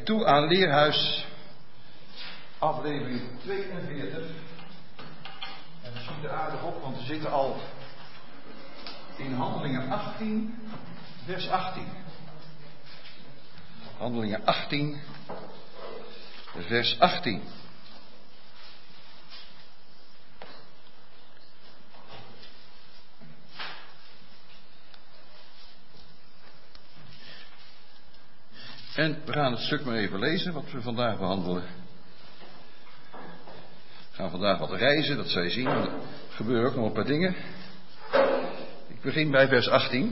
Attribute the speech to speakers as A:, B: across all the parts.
A: toe aan Leerhuis, aflevering 42. En we schieten aardig op, want we zitten al in Handelingen 18, vers 18. Handelingen 18, vers 18. En we gaan het stuk maar even lezen wat we vandaag behandelen. We gaan vandaag wat reizen, dat zal je zien. Er gebeuren ook nog een paar dingen. Ik begin bij vers 18.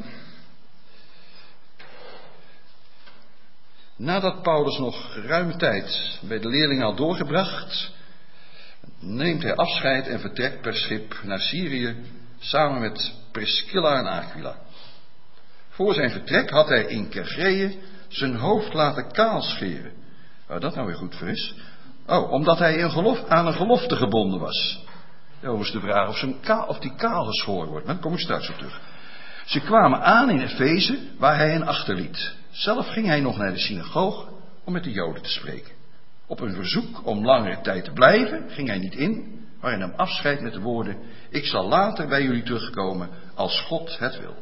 A: Nadat Paulus nog geruime tijd bij de leerlingen had doorgebracht, neemt hij afscheid en vertrekt per schip naar Syrië samen met Priscilla en Aquila. Voor zijn vertrek had hij in Kergreeën zijn hoofd laten kaalscheren. Waar dat nou weer goed voor is? Omdat hij aan een gelofte gebonden was. Ja, is de vraag of die kaal geschoren wordt. Maar daar kom ik straks op terug. Ze kwamen aan in Efeze, waar hij hen achterliet. Zelf ging hij nog naar de synagoog om met de Joden te spreken. Op een verzoek om langere tijd te blijven, ging hij niet in, maar hij nam afscheid met de woorden: ik zal later bij jullie terugkomen, als God het wil.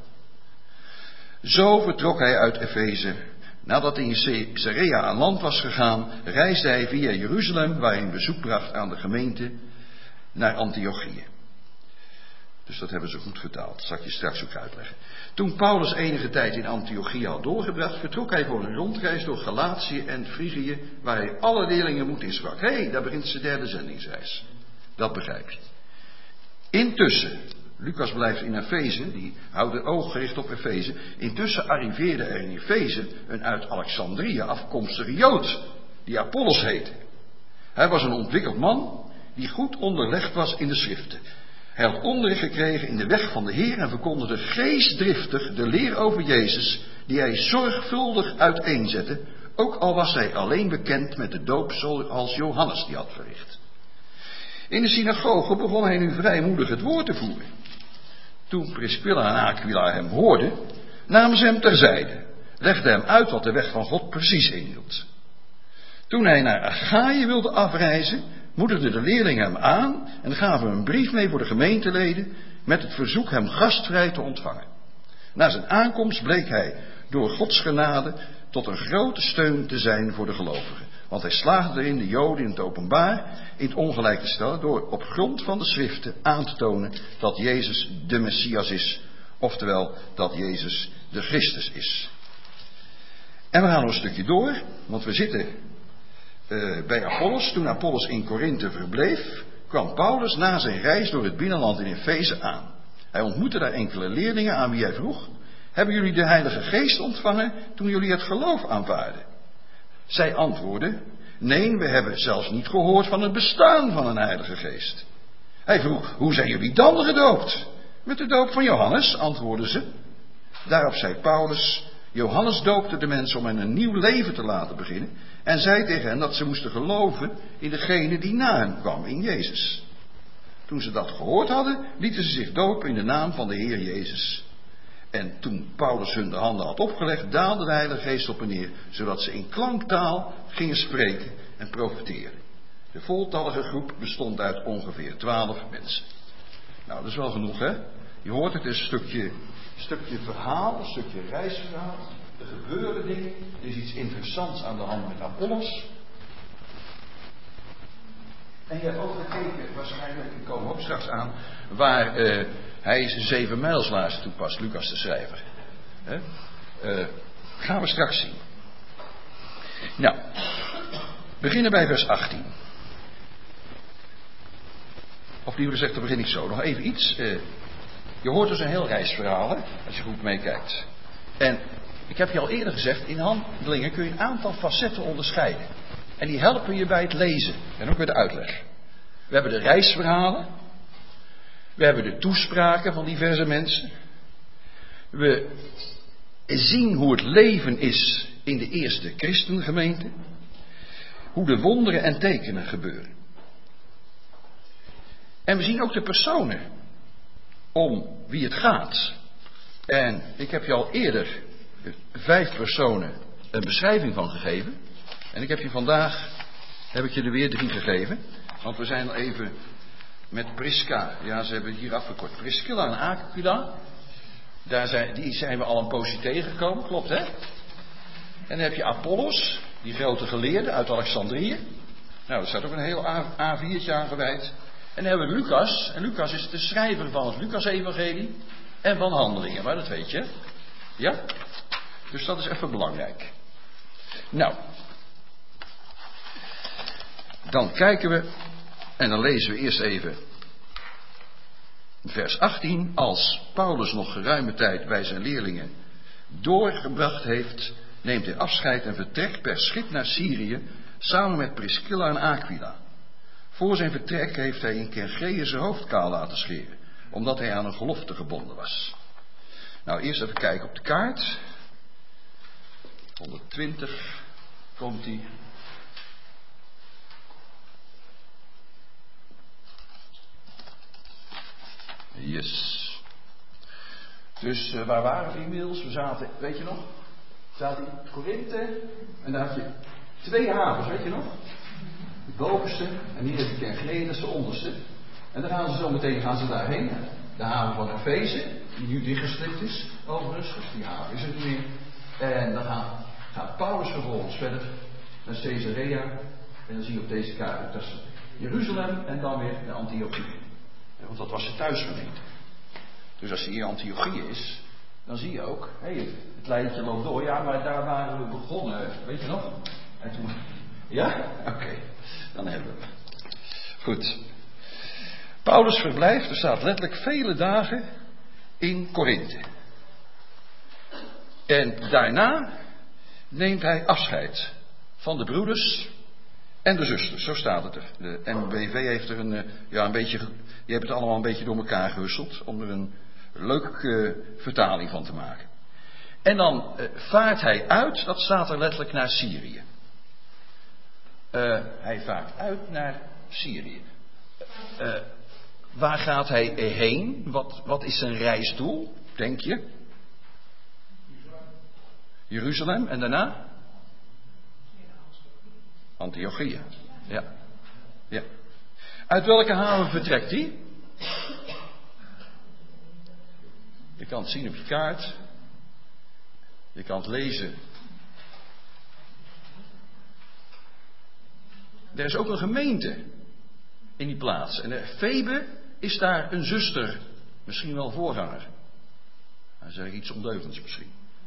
A: Zo vertrok hij uit Efeze. Nadat hij in Caesarea aan land was gegaan, reisde hij via Jeruzalem, waar hij een bezoek bracht aan de gemeente, naar Antiochië. Dus dat hebben ze goed vertaald, dat zal ik je straks ook uitleggen. Toen Paulus enige tijd in Antiochië had doorgebracht, vertrok hij voor een rondreis door Galatië en Frigië, waar hij alle leerlingen moed insprak. Daar begint zijn derde zendingsreis. Dat begrijp je. Intussen, Lucas blijft in Efeze, die houdt het oog gericht op Efeze. Intussen arriveerde er in Efeze een uit Alexandrië afkomstige Jood, die Apollos heette. Hij was een ontwikkeld man die goed onderlegd was in de schriften. Hij had onderricht gekregen in de weg van de Heer en verkondigde geestdriftig de leer over Jezus, die hij zorgvuldig uiteenzette, ook al was hij alleen bekend met de doop zoals Johannes die had verricht. In de synagoge begon hij nu vrijmoedig het woord te voeren. Toen Priscilla en Aquila hem hoorden, namen ze hem terzijde, legden hem uit wat de weg van God precies inhield. Toen hij naar Achaïe wilde afreizen, moedigden de leerlingen hem aan en gaven hem een brief mee voor de gemeenteleden met het verzoek hem gastvrij te ontvangen. Na zijn aankomst bleek hij door Gods genade tot een grote steun te zijn voor de gelovigen. Want hij slaagde erin de Joden in het openbaar in het ongelijk te stellen door op grond van de schriften aan te tonen dat Jezus de Messias is. Oftewel dat Jezus de Christus is. En we gaan nog een stukje door, want we zitten bij Apollos. Toen Apollos in Korinthe verbleef, kwam Paulus na zijn reis door het binnenland in Efeze aan. Hij ontmoette daar enkele leerlingen aan wie hij vroeg: hebben jullie de Heilige Geest ontvangen toen jullie het geloof aanvaarden? Zij antwoordden: nee, we hebben zelfs niet gehoord van het bestaan van een Heilige Geest. Hij vroeg: hoe zijn jullie dan gedoopt? Met de doop van Johannes, antwoordden ze. Daarop zei Paulus: Johannes doopte de mensen om hen een nieuw leven te laten beginnen en zei tegen hen dat ze moesten geloven in degene die na hem kwam, in Jezus. Toen ze dat gehoord hadden, lieten ze zich dopen in de naam van de Heer Jezus. En toen Paulus hun de handen had opgelegd, daalde de Heilige Geest op hen neer, zodat ze in klanktaal gingen spreken en profeteren. De voltallige groep bestond uit ongeveer 12 mensen. Nou, dat is wel genoeg, hè? Je hoort het, is een stukje verhaal, een stukje reisverhaal. Er gebeuren dingen, er is iets interessants aan de hand met Apollos. En je hebt ook gekeken, waarschijnlijk, ik kom ook straks aan, waar hij zijn 7 mijlslaarzen toepast, Lucas de schrijver. Gaan we straks zien. Nou, beginnen bij vers 18. Of liever gezegd, dan begin ik zo. Nog even iets. Je hoort dus een heel reisverhaal, hè, als je goed meekijkt. En ik heb je al eerder gezegd, in Handelingen kun je een aantal facetten onderscheiden. En die helpen je bij het lezen en ook bij de uitleg. We hebben de reisverhalen. We hebben de toespraken van diverse mensen. We zien hoe het leven is in de eerste christengemeente. Hoe de wonderen en tekenen gebeuren. En we zien ook de personen om wie het gaat. En ik heb je al eerder 5 personen een beschrijving van gegeven. En ik heb je vandaag, heb ik je er weer 3 gegeven. Want we zijn al even met Prisca. Ja, ze hebben het hier afgekort. Priscilla en Aquila. Die zijn we al een poosje tegengekomen, klopt hè? En dan heb je Apollos, die grote geleerde uit Alexandrië. Nou, daar staat ook een heel A4'tje aan gewijd. En dan hebben we Lucas. En Lucas is de schrijver van het Lucas-evangelie en van Handelingen, maar dat weet je. Ja? Dus dat is even belangrijk. Nou, dan kijken we en dan lezen we eerst even vers 18. Als Paulus nog geruime tijd bij zijn leerlingen doorgebracht heeft, neemt hij afscheid en vertrekt per schip naar Syrië samen met Priscilla en Aquila. Voor zijn vertrek heeft hij in Kenchreë zijn hoofd kaal laten scheren, omdat hij aan een gelofte gebonden was. Nou, eerst even kijken op de kaart. 120 komt hij. Yes. Dus waar waren we inmiddels? We zaten, weet je nog? We zaten in Korinthe en daar had je 2 havens, weet je nog? De bovenste en hier heb je Kenchreë, dat is de onderste. En dan gaan ze zo meteen daarheen. De haven van Efeze, die nu dichtgeslipt is, overigens, dus die haven is er niet meer. En dan gaat Paulus vervolgens verder naar Caesarea. En dan zie je op deze kaart, dat is Jeruzalem en dan weer naar Antiochië. Want dat was de thuisgemeente. Dus als hij in Antiochië is, dan zie je ook, het lijntje loopt door. Ja, maar daar waren we begonnen, weet je nog? En toen, ja? Oké, dan hebben we hem. Goed. Paulus verblijft, er staat letterlijk vele dagen in Korinthe. En daarna neemt hij afscheid van de broeders en de zusters. Zo staat het er. De MBV heeft er een beetje, die hebben het allemaal een beetje door elkaar gehusteld om er een leuke vertaling van te maken. En dan vaart hij uit, dat staat er letterlijk, naar Syrië. Hij vaart uit naar Syrië. Waar gaat hij heen? Wat is zijn reisdoel, denk je? Jeruzalem en daarna? Antiochië. Ja. Uit welke haven vertrekt hij? Je kan het zien op je kaart. Je kan het lezen. Er is ook een gemeente in die plaats. En Febe is daar een zuster. Misschien wel voorganger. Dan zeg ik iets ondeugends misschien.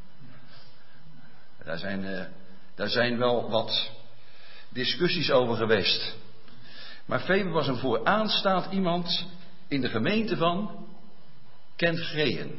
A: Daar zijn wel wat discussies over geweest. Maar Febe was een vooraanstaand iemand in de gemeente van Kenchreë.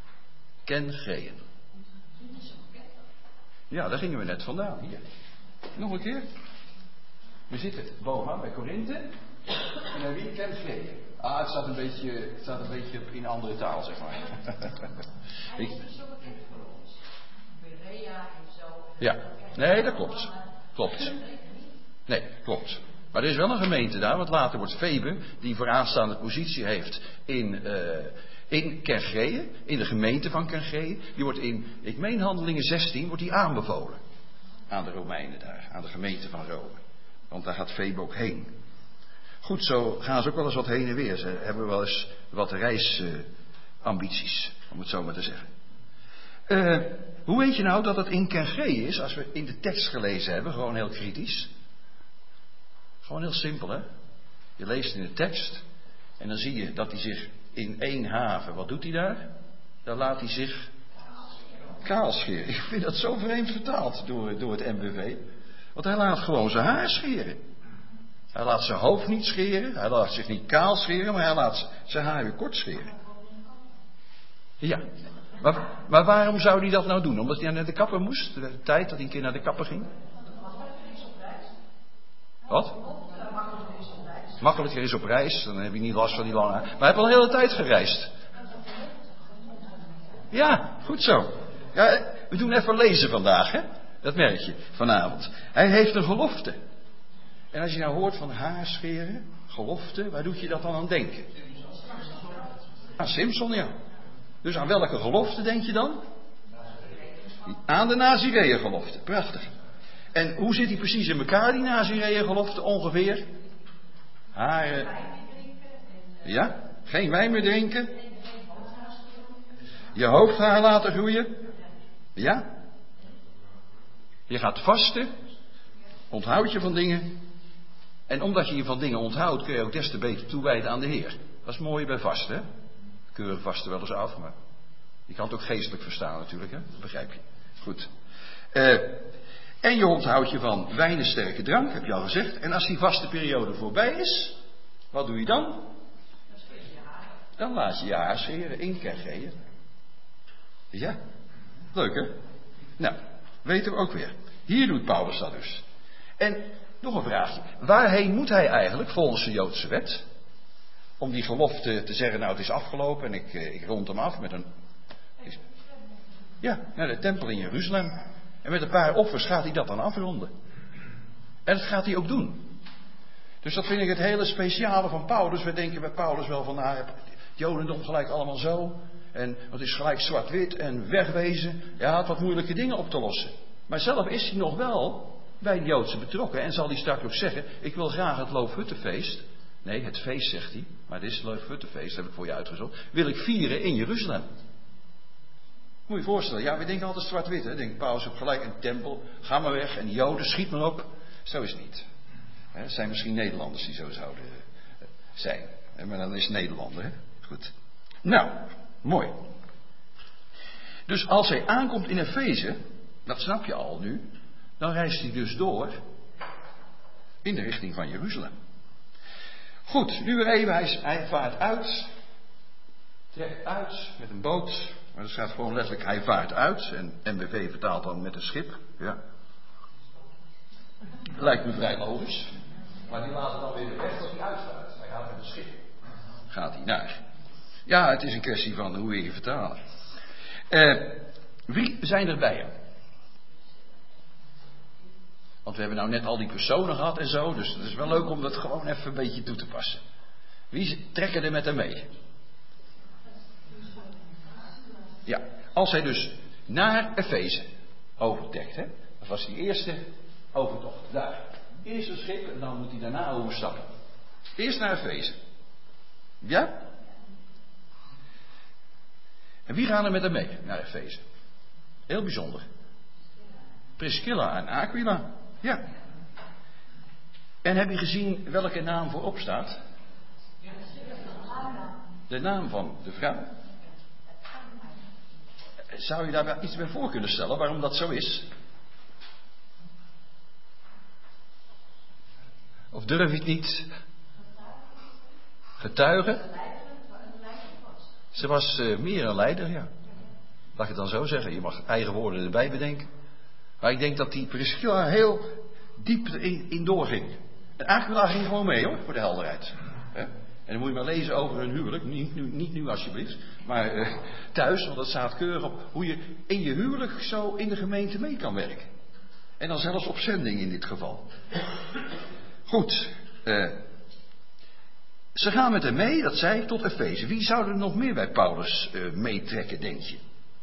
A: Ja, daar gingen we net vandaan. Hier. Nog een keer. We zitten bovenaan bij Korinthe. En dan weer Kenchreë. Het staat een beetje in een andere taal, zeg maar.
B: Hij is niet zo bekend voor ons. Berea en zo.
A: Ja, nee, dat klopt. Nee, klopt. Maar er is wel een gemeente daar, want later wordt Febe, die vooraanstaande positie heeft in Kenchreë, in de gemeente van Kenchreë, die wordt ik meen Handelingen 16, wordt die aanbevolen aan de Romeinen daar, aan de gemeente van Rome. Want daar gaat Febe ook heen. Goed, zo gaan ze ook wel eens wat heen en weer. Ze hebben wel eens wat reisambities, om het zo maar te zeggen. Hoe weet je nou dat het in Kenchreë is, als we in de tekst gelezen hebben, gewoon heel kritisch? Gewoon heel simpel, hè? Je leest in de tekst en dan zie je dat hij zich in 1 haven, wat doet hij daar? Daar laat hij zich kaal scheren. Ik vind dat zo vreemd vertaald door het MBV. Want hij laat gewoon zijn haar scheren. Hij laat zijn hoofd niet scheren, hij laat zich niet kaal scheren, maar hij laat zijn haar weer kort scheren. Ja, maar waarom zou hij dat nou doen? Omdat hij naar de kapper moest? De tijd dat hij een keer naar de kapper ging? Wat? Makkelijker is op reis, dan heb je niet last van die lange haar. Maar hij heeft al een hele tijd gereisd. Ja, goed zo. Ja, we doen even lezen vandaag, hè? Dat merk je vanavond. Hij heeft een gelofte. En als je nou hoort van haarscheren, gelofte, waar doet je dat dan aan denken? Aan Simson, ja. Dus aan welke gelofte denk je dan? Aan de Nazireeën gelofte. Prachtig. En hoe zit die precies in elkaar, die Nazireeëngelofte ongeveer? Ja? Geen wijn meer drinken? Je hoofdhaar laten groeien? Ja? Je gaat vasten? Onthoud je van dingen? En omdat je je van dingen onthoudt, kun je ook des te beter toewijden aan de Heer. Dat is mooi bij vasten, hè? Keuren vasten wel eens af, maar je kan het ook geestelijk verstaan natuurlijk, hè? Dat begrijp je. Goed. En je onthoudt je van wijn en sterke drank, heb je al gezegd. En als die vaste periode voorbij is, wat doe je dan? Dan laat je je haar scheren, inkergeën. Ja, leuk hè? Nou, weten we ook weer. Hier doet Paulus dat dus. En nog een vraagje. Waarheen moet hij eigenlijk volgens de Joodse wet? Om die gelofte te zeggen, nou het is afgelopen en ik rond hem af met een... Ja, naar de tempel in Jeruzalem. En met een paar offers gaat hij dat dan afronden. En dat gaat hij ook doen. Dus dat vind ik het hele speciale van Paulus. We denken bij Paulus wel van, nou, het Jodendom gelijk allemaal zo. En het is gelijk zwart-wit en wegwezen. Ja, hij had wat moeilijke dingen op te lossen. Maar zelf is hij nog wel bij de Joodse betrokken. En zal hij straks ook zeggen, ik wil graag het Loofhuttenfeest. Nee, het feest zegt hij. Maar dit is het Loofhuttenfeest, heb ik voor je uitgezocht. Wil ik vieren in Jeruzalem. Moet je je voorstellen, ja, we denken altijd zwart-wit, hè. Denk Paulus op gelijk een tempel, ga maar weg en de Joden, schiet maar op. Zo is het niet. Het zijn misschien Nederlanders die zo zouden zijn. Maar dan is het Nederlander, hè. Goed. Nou, mooi. Dus als hij aankomt in Efeze, dat snap je al nu, dan reist hij dus door in de richting van Jeruzalem. Goed, nu weer even, hij vaart uit, trekt uit met een boot. Maar er staat gewoon letterlijk, hij vaart uit. En NBV vertaalt dan met een schip. Ja. Lijkt me vrij logisch. Maar die laten dan weer de weg dat hij uitvaart. Hij gaat met een schip. Gaat hij naar. Ja, het is een kwestie van hoe we je vertalen. Wie zijn er bij hem? Want we hebben nou net al die personen gehad en zo. Dus het is wel leuk om dat gewoon even een beetje toe te passen. Wie trekken er met hem mee? Ja, als hij dus naar Efeze overtrekt, hè, dat was die eerste overtocht, daar. Eerst een schip en dan moet hij daarna overstappen. Eerst naar Efeze. Ja? En wie gaan er met hem mee naar Efeze? Heel bijzonder. Priscilla en Aquila. Ja. En heb je gezien welke naam voorop staat? De naam van de vrouw. Zou je daar wel iets bij voor kunnen stellen waarom dat zo is? Of durf je het niet? Getuigen? Ze was meer een leider, ja. Laat ik het dan zo zeggen. Je mag eigen woorden erbij bedenken. Maar ik denk dat die Priscilla heel diep in doorging. En Aquila ging gewoon mee hoor, voor de helderheid. En dan moet je maar lezen over hun huwelijk. Niet nu alsjeblieft. Maar thuis, want dat staat keurig op hoe je in je huwelijk zo in de gemeente mee kan werken. En dan zelfs op zending in dit geval. Goed. Ze gaan met hem mee, dat zei ik, tot Efeze. Wie zou er nog meer bij Paulus meetrekken, denk je?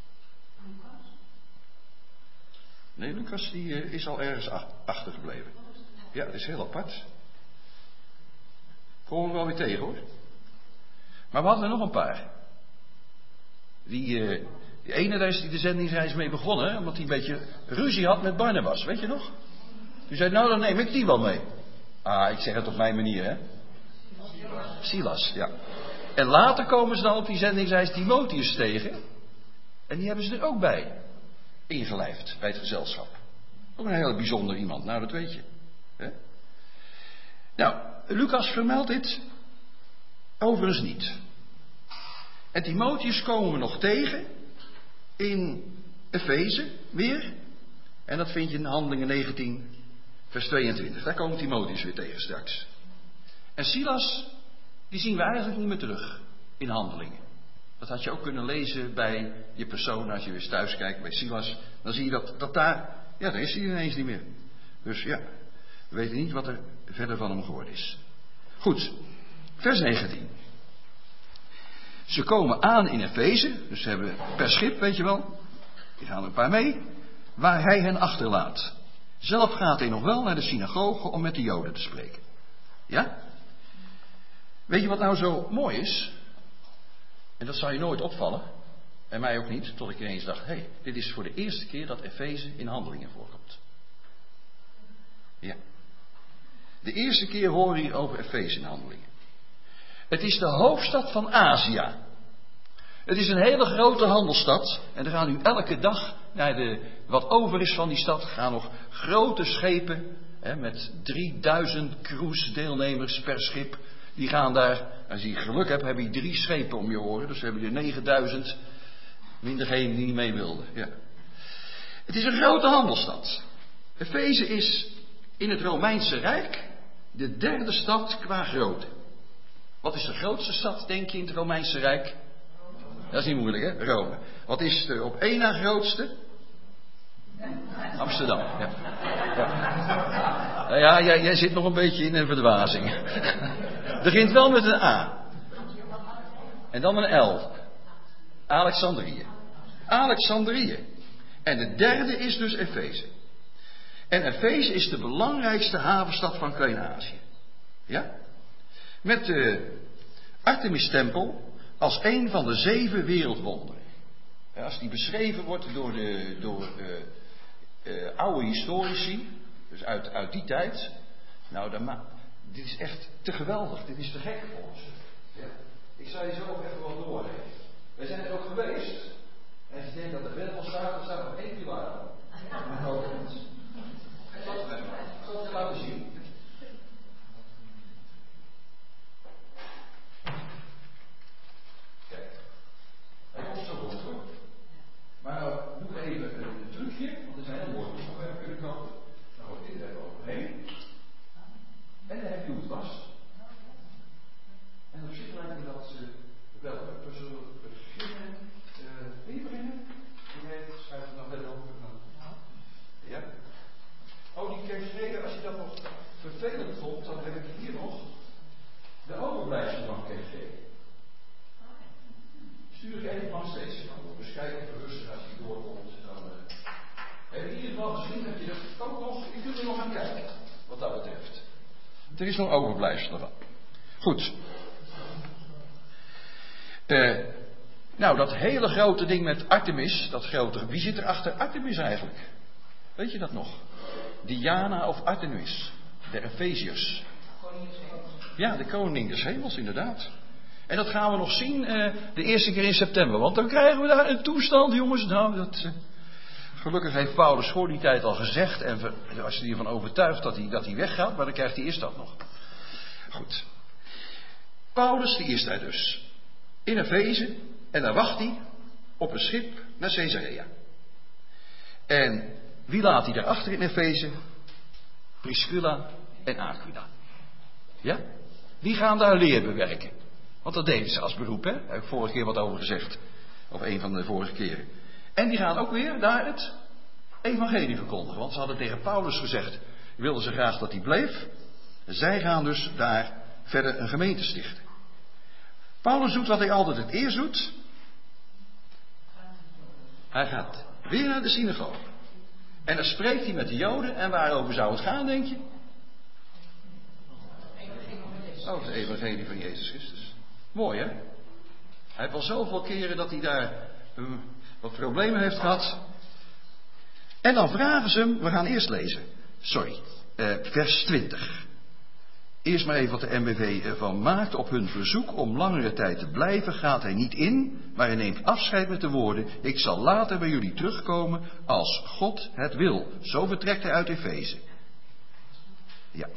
A: Nee, Lucas die is al ergens achtergebleven. Ja, dat is heel apart. Komen we wel weer tegen hoor. Maar we hadden er nog een paar. Die ene daar is die de zendingsreis mee begonnen, omdat hij een beetje ruzie had met Barnabas, weet je nog? Toen zei nou dan neem ik die wel mee. Ah, ik zeg het op mijn manier hè. Silas, ja. En later komen ze dan op die zendingsreis Timotheus tegen. En die hebben ze er ook bij ingelijfd, bij het gezelschap. Ook een heel bijzonder iemand, nou dat weet je. Hè? Nou, Lucas vermeldt dit overigens niet. En Timotheus komen we nog tegen in Efeze weer. En dat vind je in Handelingen 19 vers 22. Daar komt Timotheus weer tegen straks. En Silas, die zien we eigenlijk niet meer terug in Handelingen. Dat had je ook kunnen lezen bij je persoon, als je weer thuis kijkt bij Silas. Dan zie je dat daar, ja daar is hij ineens niet meer. Dus ja, we weten niet wat er verder van hem geworden is. Goed, vers 19. Ze komen aan in Efeze, dus ze hebben per schip, weet je wel, die gaan er een paar mee, waar hij hen achterlaat. Zelf gaat hij nog wel naar de synagoge om met de Joden te spreken. Ja? Weet je wat nou zo mooi is? En dat zou je nooit opvallen. En mij ook niet, tot ik ineens dacht, hé, dit is voor de eerste keer dat Efeze in Handelingen voorkomt. Ja. De eerste keer horen we hier over Efeze in Handelingen. Het is de hoofdstad van Azië. Het is een hele grote handelsstad. En er gaan nu elke dag naar wat over is van die stad, gaan nog grote schepen, met 3000 cruise-deelnemers per schip. Die gaan daar, als je geluk hebt, heb je 3 schepen om je oren. Dus hebben je 9000, min degene die niet mee wilden. Ja. Het is een grote handelsstad. Efeze is in het Romeinse Rijk de 3e stad qua grootte. Wat is de grootste stad, denk je, in het Romeinse Rijk? Dat is niet moeilijk, hè? Rome. Wat is de op 1 na grootste? Amsterdam. Ja. Ja. Nou ja, jij zit nog een beetje in een verdwazing. Begint wel met een A. En dan een L. Alexandrië. Alexandrië. En de 3e is dus Efeze. En Efeze is de belangrijkste havenstad van Klein-Azië. Ja? Met de Artemis-tempel als een van de 7 wereldwonderen. Ja, als die beschreven wordt door oude historici, dus uit die tijd. Nou, dit is echt te geweldig. Dit is te gek volgens me. Ja. Ik zal je zo ook even wat doorgeven. Wij zijn er ook geweest. En als je denkt dat de bel staat, dan staat er nog 1 pilaar aan. Ik zal het laten zien. Kijk. Hij komt zo rond hoor. Maar nou doe ik even een trucje, want er zijn heel mooie boeken waar we kunnen kopen. Nou wordt dit even overheen. En dan heb je hoe het was. En op zich lijkt me dat wel. We zullen beginnen. Wie beginnen? Nee, schrijf het nog verder over. Ja? Oh, die KV, als je dat nog vervelend vond, dan heb ik hier nog de overblijfsel van KV. Stuur ik even langs deze kant op. Dus kijk even rustig als je doorkomt. Dan heb je in ieder geval gezien dat je er ook nog, je kunt er nog aan kijken, wat dat betreft. Er is nog overblijfsel ervan. Goed. Nou, dat hele grote ding met Artemis, dat grote, wie zit er achter Artemis eigenlijk? Weet je dat nog? Diana of Artemis, de Efeziërs. Ja, de koning des hemels, inderdaad. En dat gaan we nog zien de eerste keer in september. Want dan krijgen we daar een toestand, jongens. Nou, gelukkig heeft Paulus voor die tijd al gezegd. En als je ervan overtuigt dat hij weggaat, maar dan krijgt hij eerst dat nog. Goed. Paulus, die is daar dus. In Efeze. En daar wacht hij op een schip naar Caesarea. En wie laat hij daarachter in Efeze? Priscilla en Aquila. Ja? Die gaan daar leer bewerken. Want dat deden ze als beroep, hè? Daar heb ik vorige keer wat over gezegd. Of een van de vorige keren. En die gaan ook weer daar het evangelie verkondigen. Want ze hadden tegen Paulus gezegd, wilden ze graag dat hij bleef. Zij gaan dus daar verder een gemeente stichten. Paulus doet wat hij altijd het eerst doet. Hij gaat weer naar de synagoge. En dan spreekt hij met de Joden. En waarover zou het gaan, denk je? Oh, het evangelie van Jezus Christus. Mooi, hè? Hij heeft al zoveel keren dat hij daar wat problemen heeft gehad. En dan vragen ze hem, we gaan eerst lezen. Vers 20. Eerst maar even wat de NBV ervan maakt. Op hun verzoek om langere tijd te blijven gaat hij niet in, maar hij neemt afscheid met de woorden, ik zal later bij jullie terugkomen als God het wil. Zo vertrekt hij uit Efeze. Ja.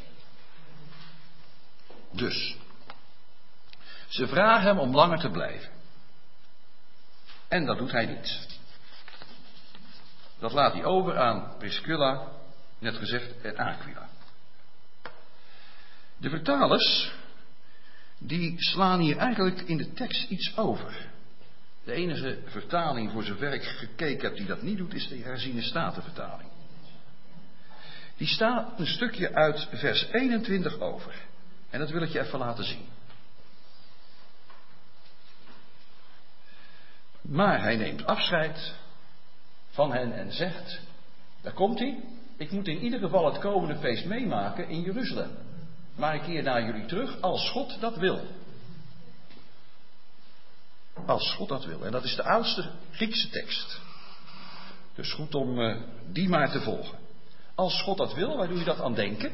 A: Dus. Ze vragen hem om langer te blijven. En dat doet hij niet. Dat laat hij over aan Priscilla, net gezegd, en Aquila. De vertalers, die slaan hier eigenlijk in de tekst iets over. De enige vertaling, voor zover ik gekeken heb, die dat niet doet, is de herziene statenvertaling. Die staat een stukje uit vers 21 over. En dat wil ik je even laten zien. Maar hij neemt afscheid van hen en zegt, daar komt hij, Ik moet in ieder geval het komende feest meemaken in Jeruzalem. Maar ik keer naar jullie terug als God dat wil. Als God dat wil. En dat is de oudste Griekse tekst. Dus goed om die maar te volgen. Als God dat wil, waar doe je dat aan denken?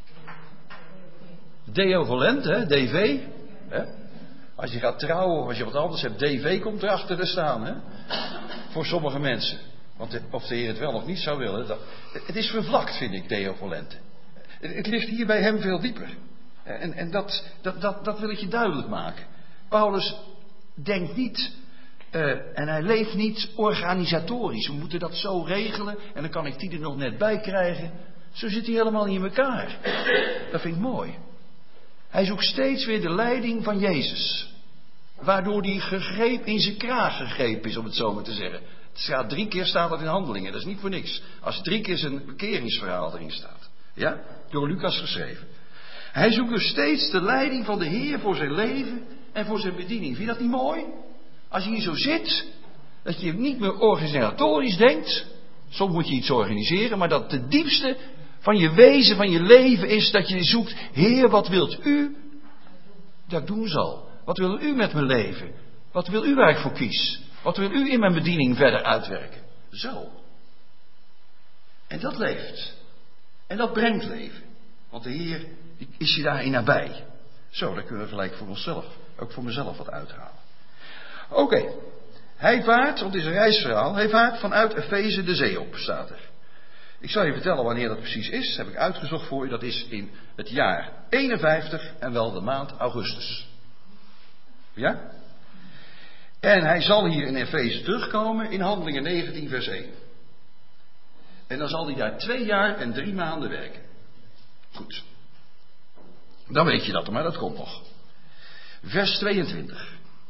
A: Deo volente, DV. Hè? Als je gaat trouwen of als je wat anders hebt, DV komt erachter te staan. Hè? Voor sommige mensen. Want of de Heer het wel of niet zou willen. Het is vervlakt, vind ik, Deo volente. Het ligt hier bij hem veel dieper. En dat wil ik je duidelijk maken. Paulus denkt niet en hij leeft niet organisatorisch. We moeten dat zo regelen en dan kan ik die er nog net bij krijgen. Zo zit hij helemaal niet in elkaar. Dat vind ik mooi. Hij zoekt steeds weer de leiding van Jezus. Waardoor hij in zijn kraag gegrepen is, om het zo maar te zeggen. Het staat 3 keer staat dat in Handelingen, dat is niet voor niks. Als 3 keer zijn bekeringsverhaal erin staat. Ja? Door Lucas geschreven. Hij zoekt dus steeds de leiding van de Heer voor zijn leven en voor zijn bediening. Vind je dat niet mooi? Als je hier zo zit, dat je niet meer organisatorisch denkt. Soms moet je iets organiseren, maar dat de diepste van je wezen, van je leven is dat je zoekt. Heer, wat wilt u dat ik doen zal? Wat wil u met mijn leven? Wat wil u waar ik voor kies? Wat wil u in mijn bediening verder uitwerken? Zo. En dat leeft. En dat brengt leven. Want de Heer is je daarin nabij. Zo, daar kunnen we gelijk voor onszelf, ook voor mezelf wat uithalen. Oké. Hij vaart, want het is een reisverhaal, hij vaart vanuit Efeze de zee op, staat er. Ik zal je vertellen wanneer dat precies is, heb ik uitgezocht voor je. Dat is in het jaar 51 en wel de maand augustus. Ja? En hij zal hier in Efeze terugkomen in Handelingen 19 vers 1. En dan zal hij daar 2 jaar en 3 maanden werken. Goed. Dan weet je dat, maar dat komt nog. Vers 22.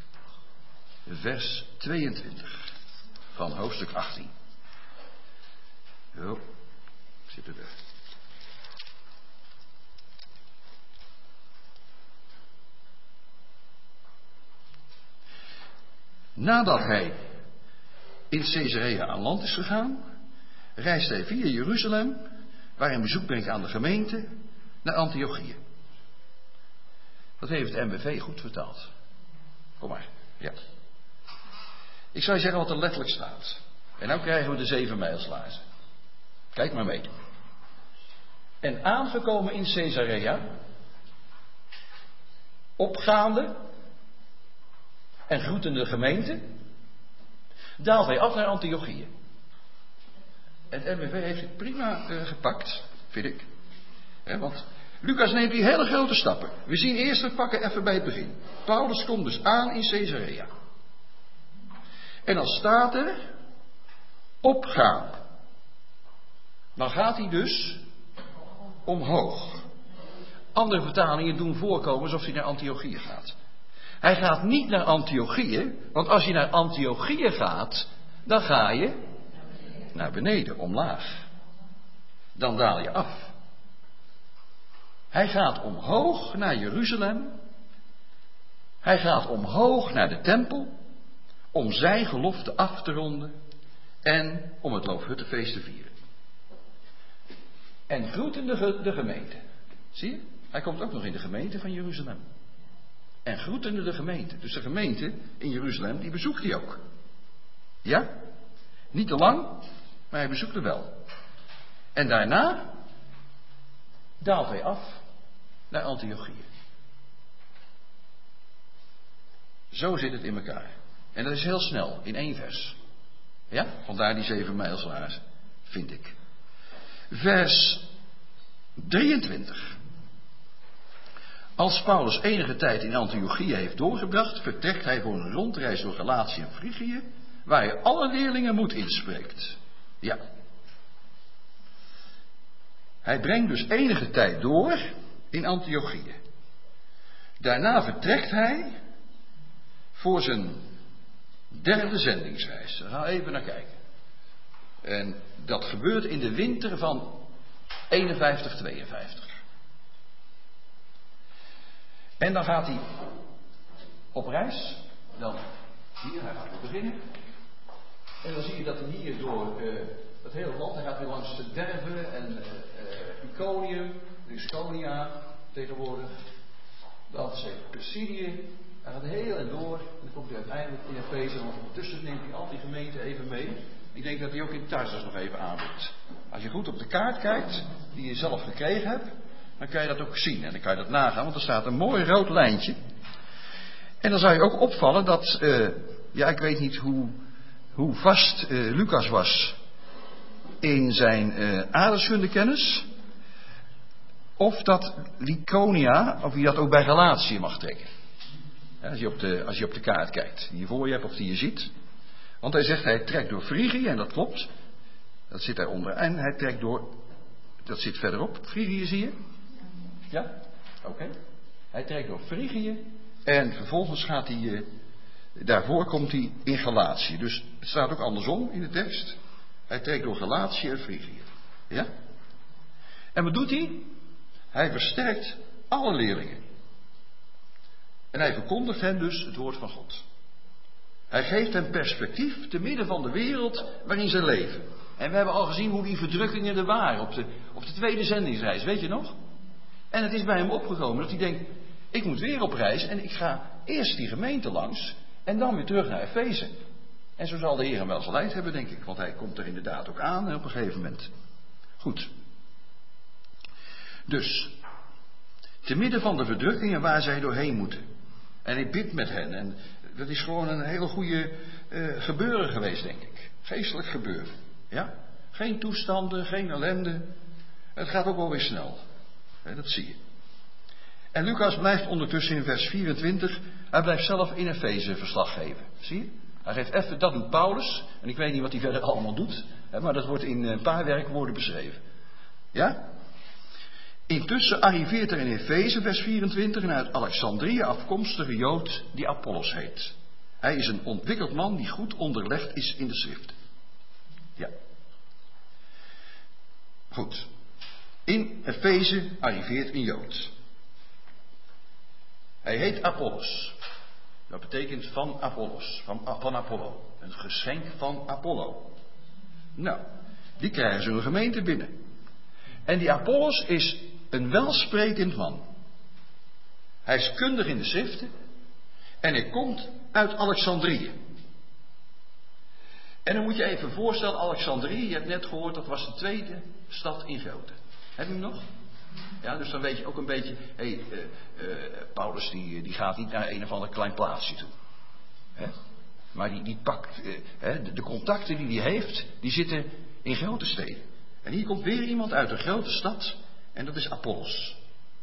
A: Vers 22 van hoofdstuk 18. Zo, zitten er. Nadat hij in Caesarea aan land is gegaan, reist hij via Jeruzalem, waar hij een bezoek brengt aan de gemeente, naar Antiochië. Dat heeft het MBV goed vertaald. Kom maar, ja. Ik zou je zeggen wat er letterlijk staat. En nu krijgen we de 7 mijlslaarzen. Kijk maar mee. En aangekomen in Caesarea, opgaande en groetende de gemeente, daalt hij af naar Antiochië. En het MBV heeft het prima gepakt, vind ik. Want Lucas neemt die hele grote stappen. We zien eerst, we pakken even bij het begin. Paulus komt dus aan in Caesarea. En dan staat er, opgaan. Dan gaat hij dus omhoog. Andere vertalingen doen voorkomen alsof hij naar Antiochië gaat. Hij gaat niet naar Antiochië, want als je naar Antiochië gaat, dan ga je naar beneden, omlaag. Dan daal je af. Hij gaat omhoog naar Jeruzalem. Hij gaat omhoog naar de tempel, om zijn gelofte af te ronden en om het Loofhuttenfeest te vieren. En groetende de gemeente. Zie je? Hij komt ook nog in de gemeente van Jeruzalem. En groetende de gemeente. Dus de gemeente in Jeruzalem, die bezoekt hij ook. Ja? Niet te lang, maar hij bezoekt er wel. En daarna daalt hij af naar Antiochië. Zo zit het in elkaar. En dat is heel snel, in 1 vers. Ja? Vandaar die 7 mijlslaarzen, vind ik. Vers 23. Als Paulus enige tijd in Antiochië heeft doorgebracht, vertrekt hij voor een rondreis door Galatië en Frigië, waar hij alle leerlingen moed inspreekt. Ja. Hij brengt dus enige tijd door in Antiochië. Daarna vertrekt hij voor zijn 3e zendingsreis. Daar gaan we even naar kijken. En dat gebeurt in de winter van 51-52. En dan gaat hij op reis. Dan hier, hij gaat beginnen. En dan zie je dat hij hier door dat hele land. Hij gaat weer langs Derbe en Iconium, Lycaonia tegenwoordig. Dan zegt Pisidië. Hij gaat heel en door. En dan komt hij uiteindelijk in Efeze. En ondertussen neemt hij al die gemeenten even mee. Ik denk dat hij ook in Tarsus nog even aanbiedt. Als je goed op de kaart kijkt, die je zelf gekregen hebt, dan kan je dat ook zien. En dan kan je dat nagaan, want er staat een mooi rood lijntje. En dan zou je ook opvallen dat, ik weet niet hoe vast Lucas was in zijn aardrijkskundekennis. Of dat Lycaonia, of je dat ook bij Galatië mag trekken. Ja, als je op de kaart kijkt, die je voor je hebt of die je ziet. Want hij zegt, hij trekt door Frigië, en dat klopt. Dat zit daaronder. En hij trekt door, dat zit verderop. Frigië zie je? Ja? Oké. Hij trekt door Frigië. En vervolgens gaat hij, daarvoor komt hij in Galatië. Dus het staat ook andersom in de tekst. Hij trekt door Galatië en Frigië. Ja? En wat doet hij? Hij versterkt alle leerlingen. En hij verkondigt hen dus het woord van God. Hij geeft hen perspectief te midden van de wereld waarin ze leven. En we hebben al gezien hoe die verdrukkingen er waren op de tweede zendingsreis, weet je nog? En het is bij hem opgekomen dat hij denkt, ik moet weer op reis en ik ga eerst die gemeente langs en dan weer terug naar Efeze. En zo zal de Heer hem wel geleid hebben, denk ik, want hij komt er inderdaad ook aan op een gegeven moment. Goed. Dus, te midden van de verdrukkingen waar zij doorheen moeten. En hij bidt met hen. En dat is gewoon een hele goede gebeuren geweest, denk ik. Geestelijk gebeuren. Ja? Geen toestanden, geen ellende. Het gaat ook wel weer snel. Dat zie je. En Lucas blijft ondertussen in vers 24. Hij blijft zelf in Efeze verslag geven. Zie je? Hij geeft even, dat doet Paulus. En ik weet niet wat hij verder allemaal doet. Maar dat wordt in een paar werkwoorden beschreven. Ja? Intussen arriveert er in Efeze, vers 24, een uit Alexandrië afkomstige Jood die Apollos heet. Hij is een ontwikkeld man die goed onderlegd is in de schriften. Ja. Goed. In Efeze arriveert een Jood. Hij heet Apollos. Dat betekent van Apollos, van Apollo. Een geschenk van Apollo. Nou, die krijgen ze een gemeente binnen. En die Apollos is een welsprekend man. Hij is kundig in de schriften. En hij komt uit Alexandrië. En dan moet je even voorstellen, Alexandrië, je hebt net gehoord, dat was de tweede stad in grootte. Heb je hem nog? Ja, dus dan weet je ook een beetje, Paulus die gaat niet naar een of ander klein plaatsje toe. Hè? Maar die pakt, de contacten die hij heeft, die zitten in grote steden. En hier komt weer iemand uit een grote stad, en dat is Apollos.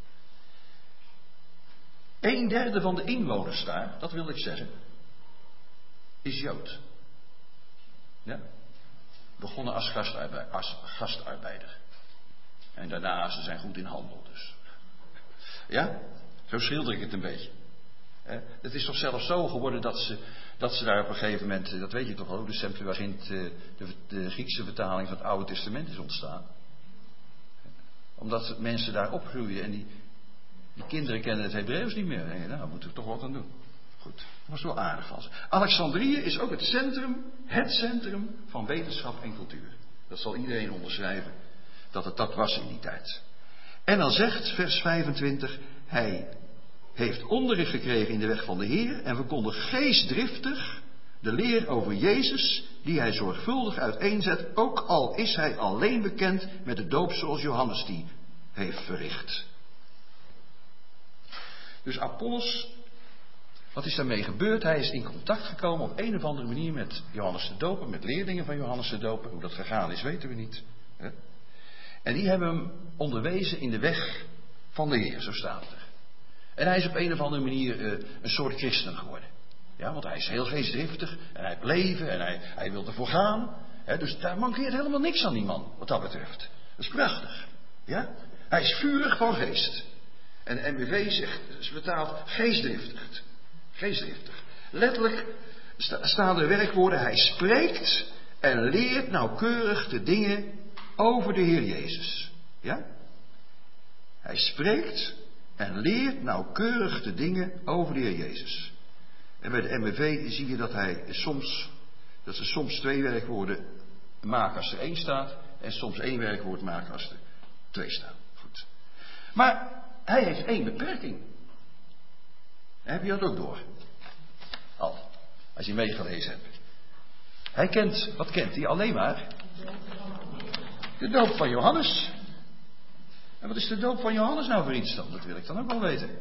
A: 1/3 van de inwoners daar, dat wil ik zeggen, is Jood. Ja? Begonnen als gastarbeider. En daarna, ze zijn goed in handel dus. Ja? Zo schilder ik het een beetje. Het is toch zelfs zo geworden dat ze daar op een gegeven moment, dat weet je toch ook, de Septuagint, de Griekse vertaling van het Oude Testament is ontstaan. Omdat mensen daar opgroeien en die kinderen kennen het Hebreeuws niet meer. En nou, moeten we toch wat aan doen. Goed, dat was wel aardig van ze. Alexandrië is ook het centrum van wetenschap en cultuur. Dat zal iedereen onderschrijven, dat het dat was in die tijd. En dan zegt vers 25, hij heeft onderricht gekregen in de weg van de Heer en verkondigt geestdriftig de leer over Jezus, die hij zorgvuldig uiteenzet, ook al is hij alleen bekend met de doop zoals Johannes die heeft verricht. Dus Apollos, wat is daarmee gebeurd? Hij is in contact gekomen op een of andere manier met Johannes de Doper, met leerlingen van Johannes de Doper. Hoe dat gegaan is, weten we niet. Hè? En die hebben hem onderwezen in de weg van de Heer, zo staat het er. En hij is op een of andere manier een soort christen geworden. Ja, want hij is heel geestdriftig en hij heeft leven en hij wil ervoor gaan. Hè? Dus daar mankeert helemaal niks aan die man, wat dat betreft. Dat is prachtig. Ja? Hij is vurig van geest. En de NBV zegt, vertaalt geestdriftig. Geestdriftig. Letterlijk staan de werkwoorden, hij spreekt en leert nauwkeurig de dingen over de Heer Jezus. Ja? Hij spreekt en leert nauwkeurig de dingen over de Heer Jezus. En bij de NBV zie je dat ze soms 2 werkwoorden maken als er 1 staat. En soms 1 werkwoord maken als er 2 staan. Goed. Maar hij heeft 1 beperking. Heb je dat ook door? Al. Als je meegelezen hebt. Hij kent, wat kent hij? Alleen maar de doop van Johannes. En wat is de doop van Johannes nou voor iets dan? Dat wil ik dan ook wel weten.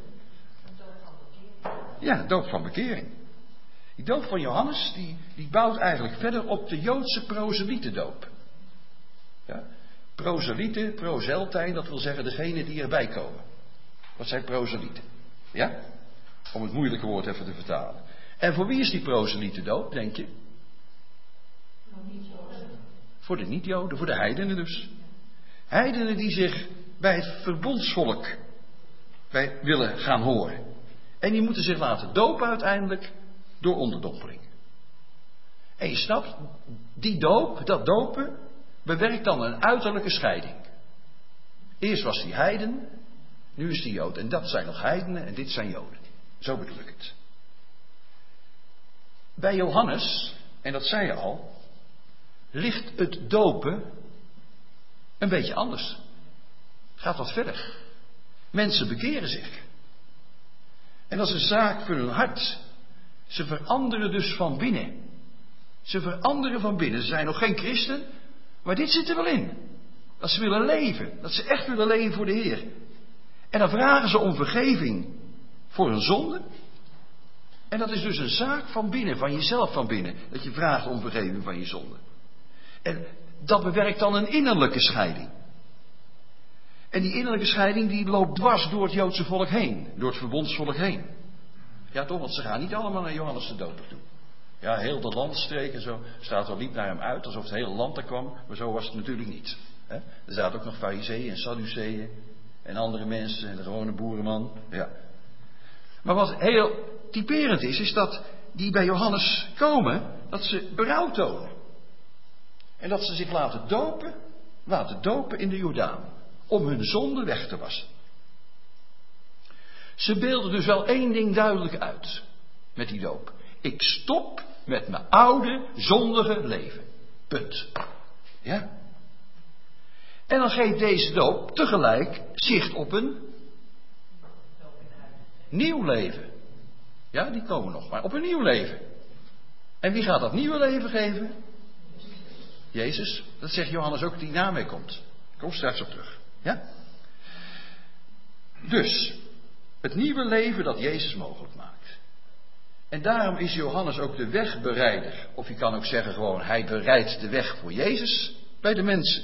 A: Ja, doop van bekering. Die doop van Johannes, die bouwt eigenlijk verder op de Joodse proselietendoop. Ja? Proselieten, proseltijn, dat wil zeggen degene die erbij komen. Dat zijn proselieten. Ja? Om het moeilijke woord even te vertalen. En voor wie is die proselietendoop, denk je? Voor de niet-Joden, voor de heidenen dus. Heidenen die zich bij het verbondsvolk willen gaan horen. En die moeten zich laten dopen uiteindelijk door onderdompeling. En je snapt, die doop, dat dopen, bewerkt dan een uiterlijke scheiding. Eerst was die heiden, nu is die Jood. En dat zijn nog heidenen en dit zijn Joden. Zo bedoel ik het. Bij Johannes, en dat zei je al, ligt het dopen een beetje anders. Gaat wat verder. Mensen bekeren zich. En dat is een zaak voor hun hart. Ze veranderen dus van binnen. Ze veranderen van binnen. Ze zijn nog geen christen, maar dit zit er wel in. Dat ze willen leven. Dat ze echt willen leven voor de Heer. En dan vragen ze om vergeving voor hun zonde. En dat is dus een zaak van binnen, van jezelf van binnen. Dat je vraagt om vergeving van je zonde. En dat bewerkt dan een innerlijke scheiding. En die innerlijke scheiding die loopt dwars door het Joodse volk heen. Door het verbondsvolk heen. Ja toch, want ze gaan niet allemaal naar Johannes de Doper toe. Ja, heel de landstreek en zo staat wel liep naar hem uit alsof het hele land er kwam. Maar zo was het natuurlijk niet. Hè? Er zaten ook nog Farizeeën en Sadduceeën en andere mensen en de gewone boerenman. Ja. Maar wat heel typerend is dat die bij Johannes komen, dat ze berouw tonen. En dat ze zich laten dopen in de Jordaan. Om hun zonde weg te wassen. Ze beelden dus wel 1 ding duidelijk uit. Met die doop. Ik stop met mijn oude, zondige leven. Punt. Ja? En dan geeft deze doop tegelijk zicht op een nieuw leven. Ja, die komen nog. Maar op een nieuw leven. En wie gaat dat nieuwe leven geven? Jezus. Dat zegt Johannes ook die na mee komt. Ik kom straks op terug. Ja? Dus, het nieuwe leven dat Jezus mogelijk maakt. En daarom is Johannes ook de wegbereider. Of je kan ook zeggen gewoon, hij bereidt de weg voor Jezus bij de mensen.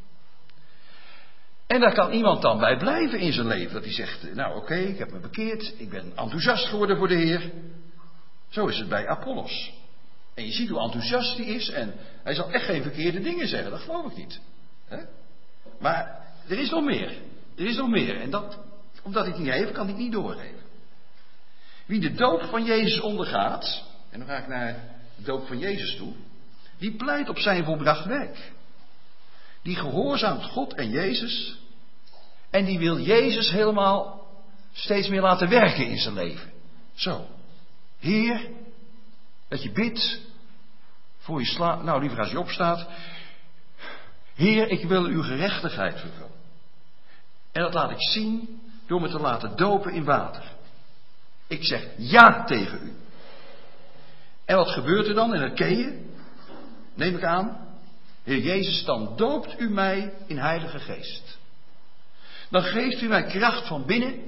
A: En daar kan iemand dan bij blijven in zijn leven. Dat hij zegt, nou oké, ik heb me bekeerd. Ik ben enthousiast geworden voor de Heer. Zo is het bij Apollos. En je ziet hoe enthousiast hij is. En hij zal echt geen verkeerde dingen zeggen. Dat geloof ik niet. Hè? Maar er is nog meer. Er is nog meer. En dat, omdat ik het niet heb, kan ik het niet doorgeven. Wie de doop van Jezus ondergaat. En dan ga ik naar de doop van Jezus toe. Die pleit op zijn volbracht werk. Die gehoorzaamt God en Jezus. En die wil Jezus helemaal steeds meer laten werken in zijn leven. Zo. Heer, dat je bidt. Voor je slaapt. Nou, liever als je opstaat. Heer, ik wil uw gerechtigheid vervullen. En dat laat ik zien door me te laten dopen in water. Ik zeg ja tegen u. En wat gebeurt er dan? En dat ken je. Neem ik aan. Heer Jezus, dan doopt u mij in Heilige Geest. Dan geeft u mij kracht van binnen.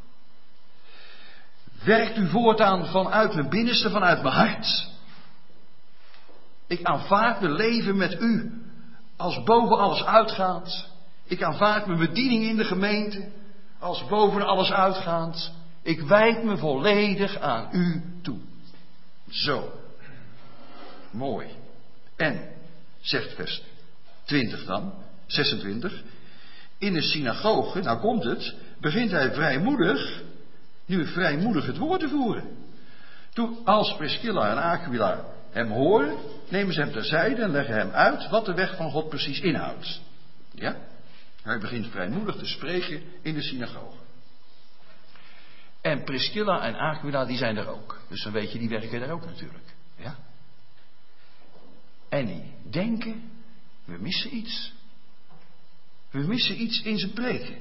A: Werkt u voortaan vanuit mijn binnenste, vanuit mijn hart. Ik aanvaard mijn leven met u als boven alles uitgaand. Ik aanvaard mijn bediening in de gemeente als boven alles uitgaand. Ik wijd me volledig aan u toe. Zo. Mooi. En, zegt vers 20 dan, 26. In de synagoge, nou komt het, begint hij vrijmoedig het woord te voeren. Toen als Priscilla en Aquila hem horen, nemen ze hem terzijde en leggen hem uit wat de weg van God precies inhoudt. Ja? Hij begint vrijmoedig te spreken in de synagoge. En Priscilla en Aquila, die zijn er ook. Dus dan weet je, die werken er ook natuurlijk. Ja? En die denken We missen iets. We missen iets in zijn preken.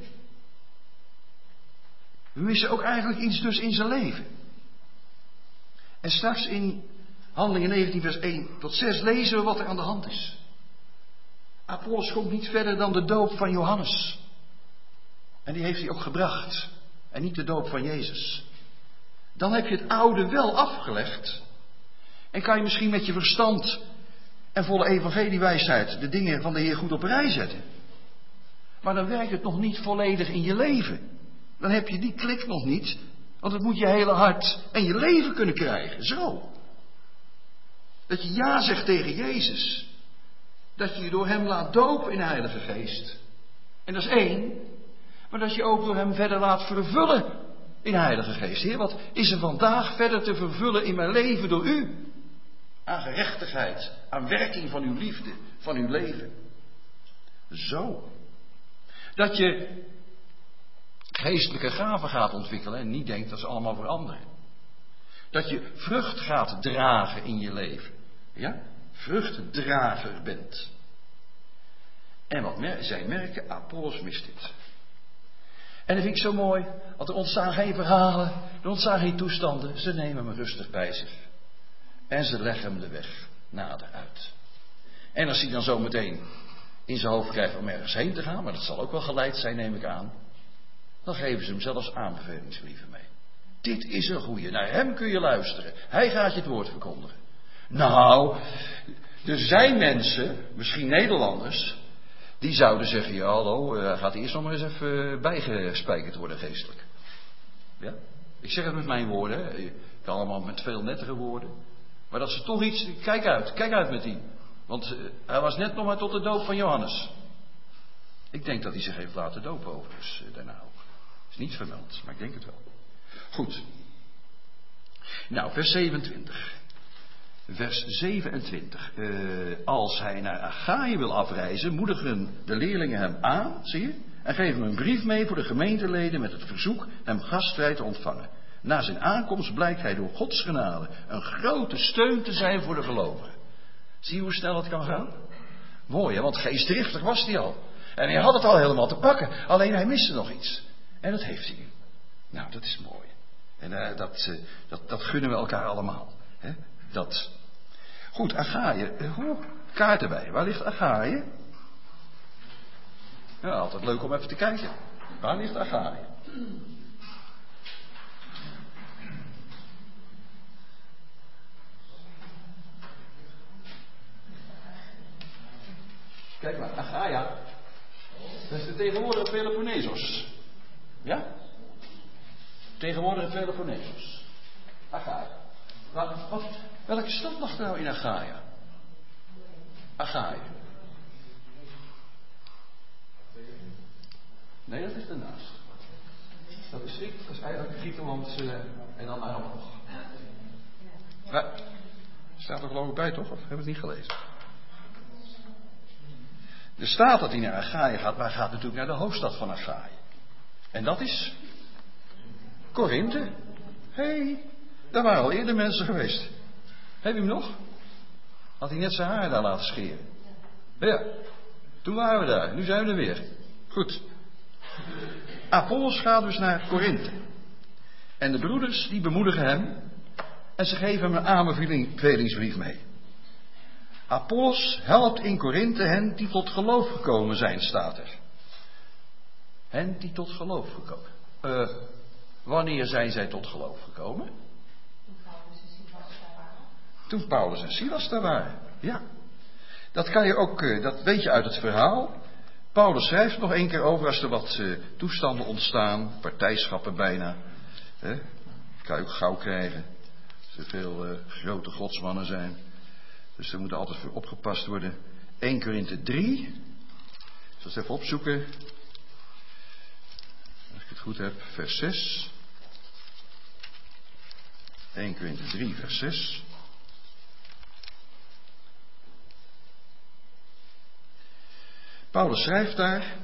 A: We missen ook eigenlijk iets dus in zijn leven. En straks in Handelingen 19 vers 1 tot 6 lezen we wat er aan de hand is. Apollos komt niet verder dan de doop van Johannes. En die heeft hij ook gebracht. En niet de doop van Jezus. Dan heb je het oude wel afgelegd. En kan je misschien met je verstand en volle evangeliewijsheid de dingen van de Heer goed op rij zetten. Maar dan werkt het nog niet volledig in je leven. Dan heb je die klik nog niet. Want het moet je hele hart en je leven kunnen krijgen. Zo. Dat je ja zegt tegen Jezus. Dat je je door hem laat dopen in de Heilige Geest. En dat is één. Maar dat je ook door hem verder laat vervullen in de Heilige Geest. Heer, wat is er vandaag verder te vervullen in mijn leven door u? Aan gerechtigheid, aan werking van uw liefde, van uw leven. Zo. Dat je geestelijke gaven gaat ontwikkelen en niet denkt dat ze allemaal veranderen. Dat je vrucht gaat dragen in je leven. Ja? Vruchtdrager bent. En wat zij merken, Apollos mist dit. En dat vind ik zo mooi, want er ontstaan geen verhalen, er ontstaan geen toestanden. Ze nemen hem rustig bij zich. En ze leggen hem de weg nader uit. En als hij dan zo meteen in zijn hoofd krijgt om ergens heen te gaan, maar dat zal ook wel geleid zijn, neem ik aan. Dan geven ze hem zelfs aanbevelingsbrieven mee. Dit is een goeie, naar hem kun je luisteren. Hij gaat je het woord verkondigen. Nou, er zijn mensen, misschien Nederlanders, die zouden zeggen, ja hallo, gaat eerst nog maar eens even bijgespijkerd worden geestelijk. Ja? Ik zeg het met mijn woorden, hè. Je kan allemaal met veel nettere woorden. Maar dat ze toch iets, kijk uit met die. Want hij was net nog maar tot de doop van Johannes. Ik denk dat hij zich heeft laten dopen overigens, daarna ook. Is niet vermeld, maar ik denk het wel. Goed. Nou, vers 27. Vers 27. Als hij naar Achaïe wil afreizen, moedigen de leerlingen hem aan, zie je? En geven hem een brief mee voor de gemeenteleden met het verzoek hem gastvrij te ontvangen. Na zijn aankomst blijkt hij door Gods genade een grote steun te zijn voor de gelovigen. Zie je hoe snel het kan gaan? Mooi, hè? Want geestdriftig was hij al. En hij had het al helemaal te pakken. Alleen hij miste nog iets. En dat heeft hij nu. Nou, dat is mooi. En dat gunnen we elkaar allemaal. Hè? Dat. Goed, Achaïe. Kaart erbij. Waar ligt Achaïe? Ja, altijd leuk om even te kijken. Waar ligt Achaïe? Kijk maar, Achaia. Dat is de tegenwoordige Peloponnesos. Ja? Tegenwoordige Peloponnesos. Achaia. Welke stad lag er nou in Achaia? Achaia. Nee, dat ligt ernaast. Dat is eigenlijk Griekenland en dan naar omhoog. Ja. Staat er geloof ik bij, toch? Of hebben we het niet gelezen? Er staat dat hij naar Achaïe gaat, maar hij gaat natuurlijk naar de hoofdstad van Achaïe. En dat is Korinthe. Hé, daar waren al eerder mensen geweest. Heb je hem nog? Had hij net zijn haar daar laten scheren. Ja, toen waren we daar. Nu zijn we er weer. Goed. Apollos gaat dus naar Korinthe. En de broeders die bemoedigen hem. En ze geven hem een aanbevelingsbrief mee. Apollos helpt in Korinthe hen die tot geloof gekomen zijn, staat er. Hen die tot geloof gekomen. Wanneer zijn zij tot geloof gekomen? Toen Paulus en Silas daar waren. Ja. Dat kan je ook, dat weet je uit het verhaal. Paulus schrijft nog één keer over als er wat toestanden ontstaan, partijschappen bijna. Kan je ook gauw krijgen. Als er veel grote godsmannen zijn. Dus er moet altijd voor opgepast worden. 1 Korinthe 3. Ik zal het even opzoeken. Als ik het goed heb, vers 6. 1 Korinthe 3, vers 6. Paulus schrijft daar.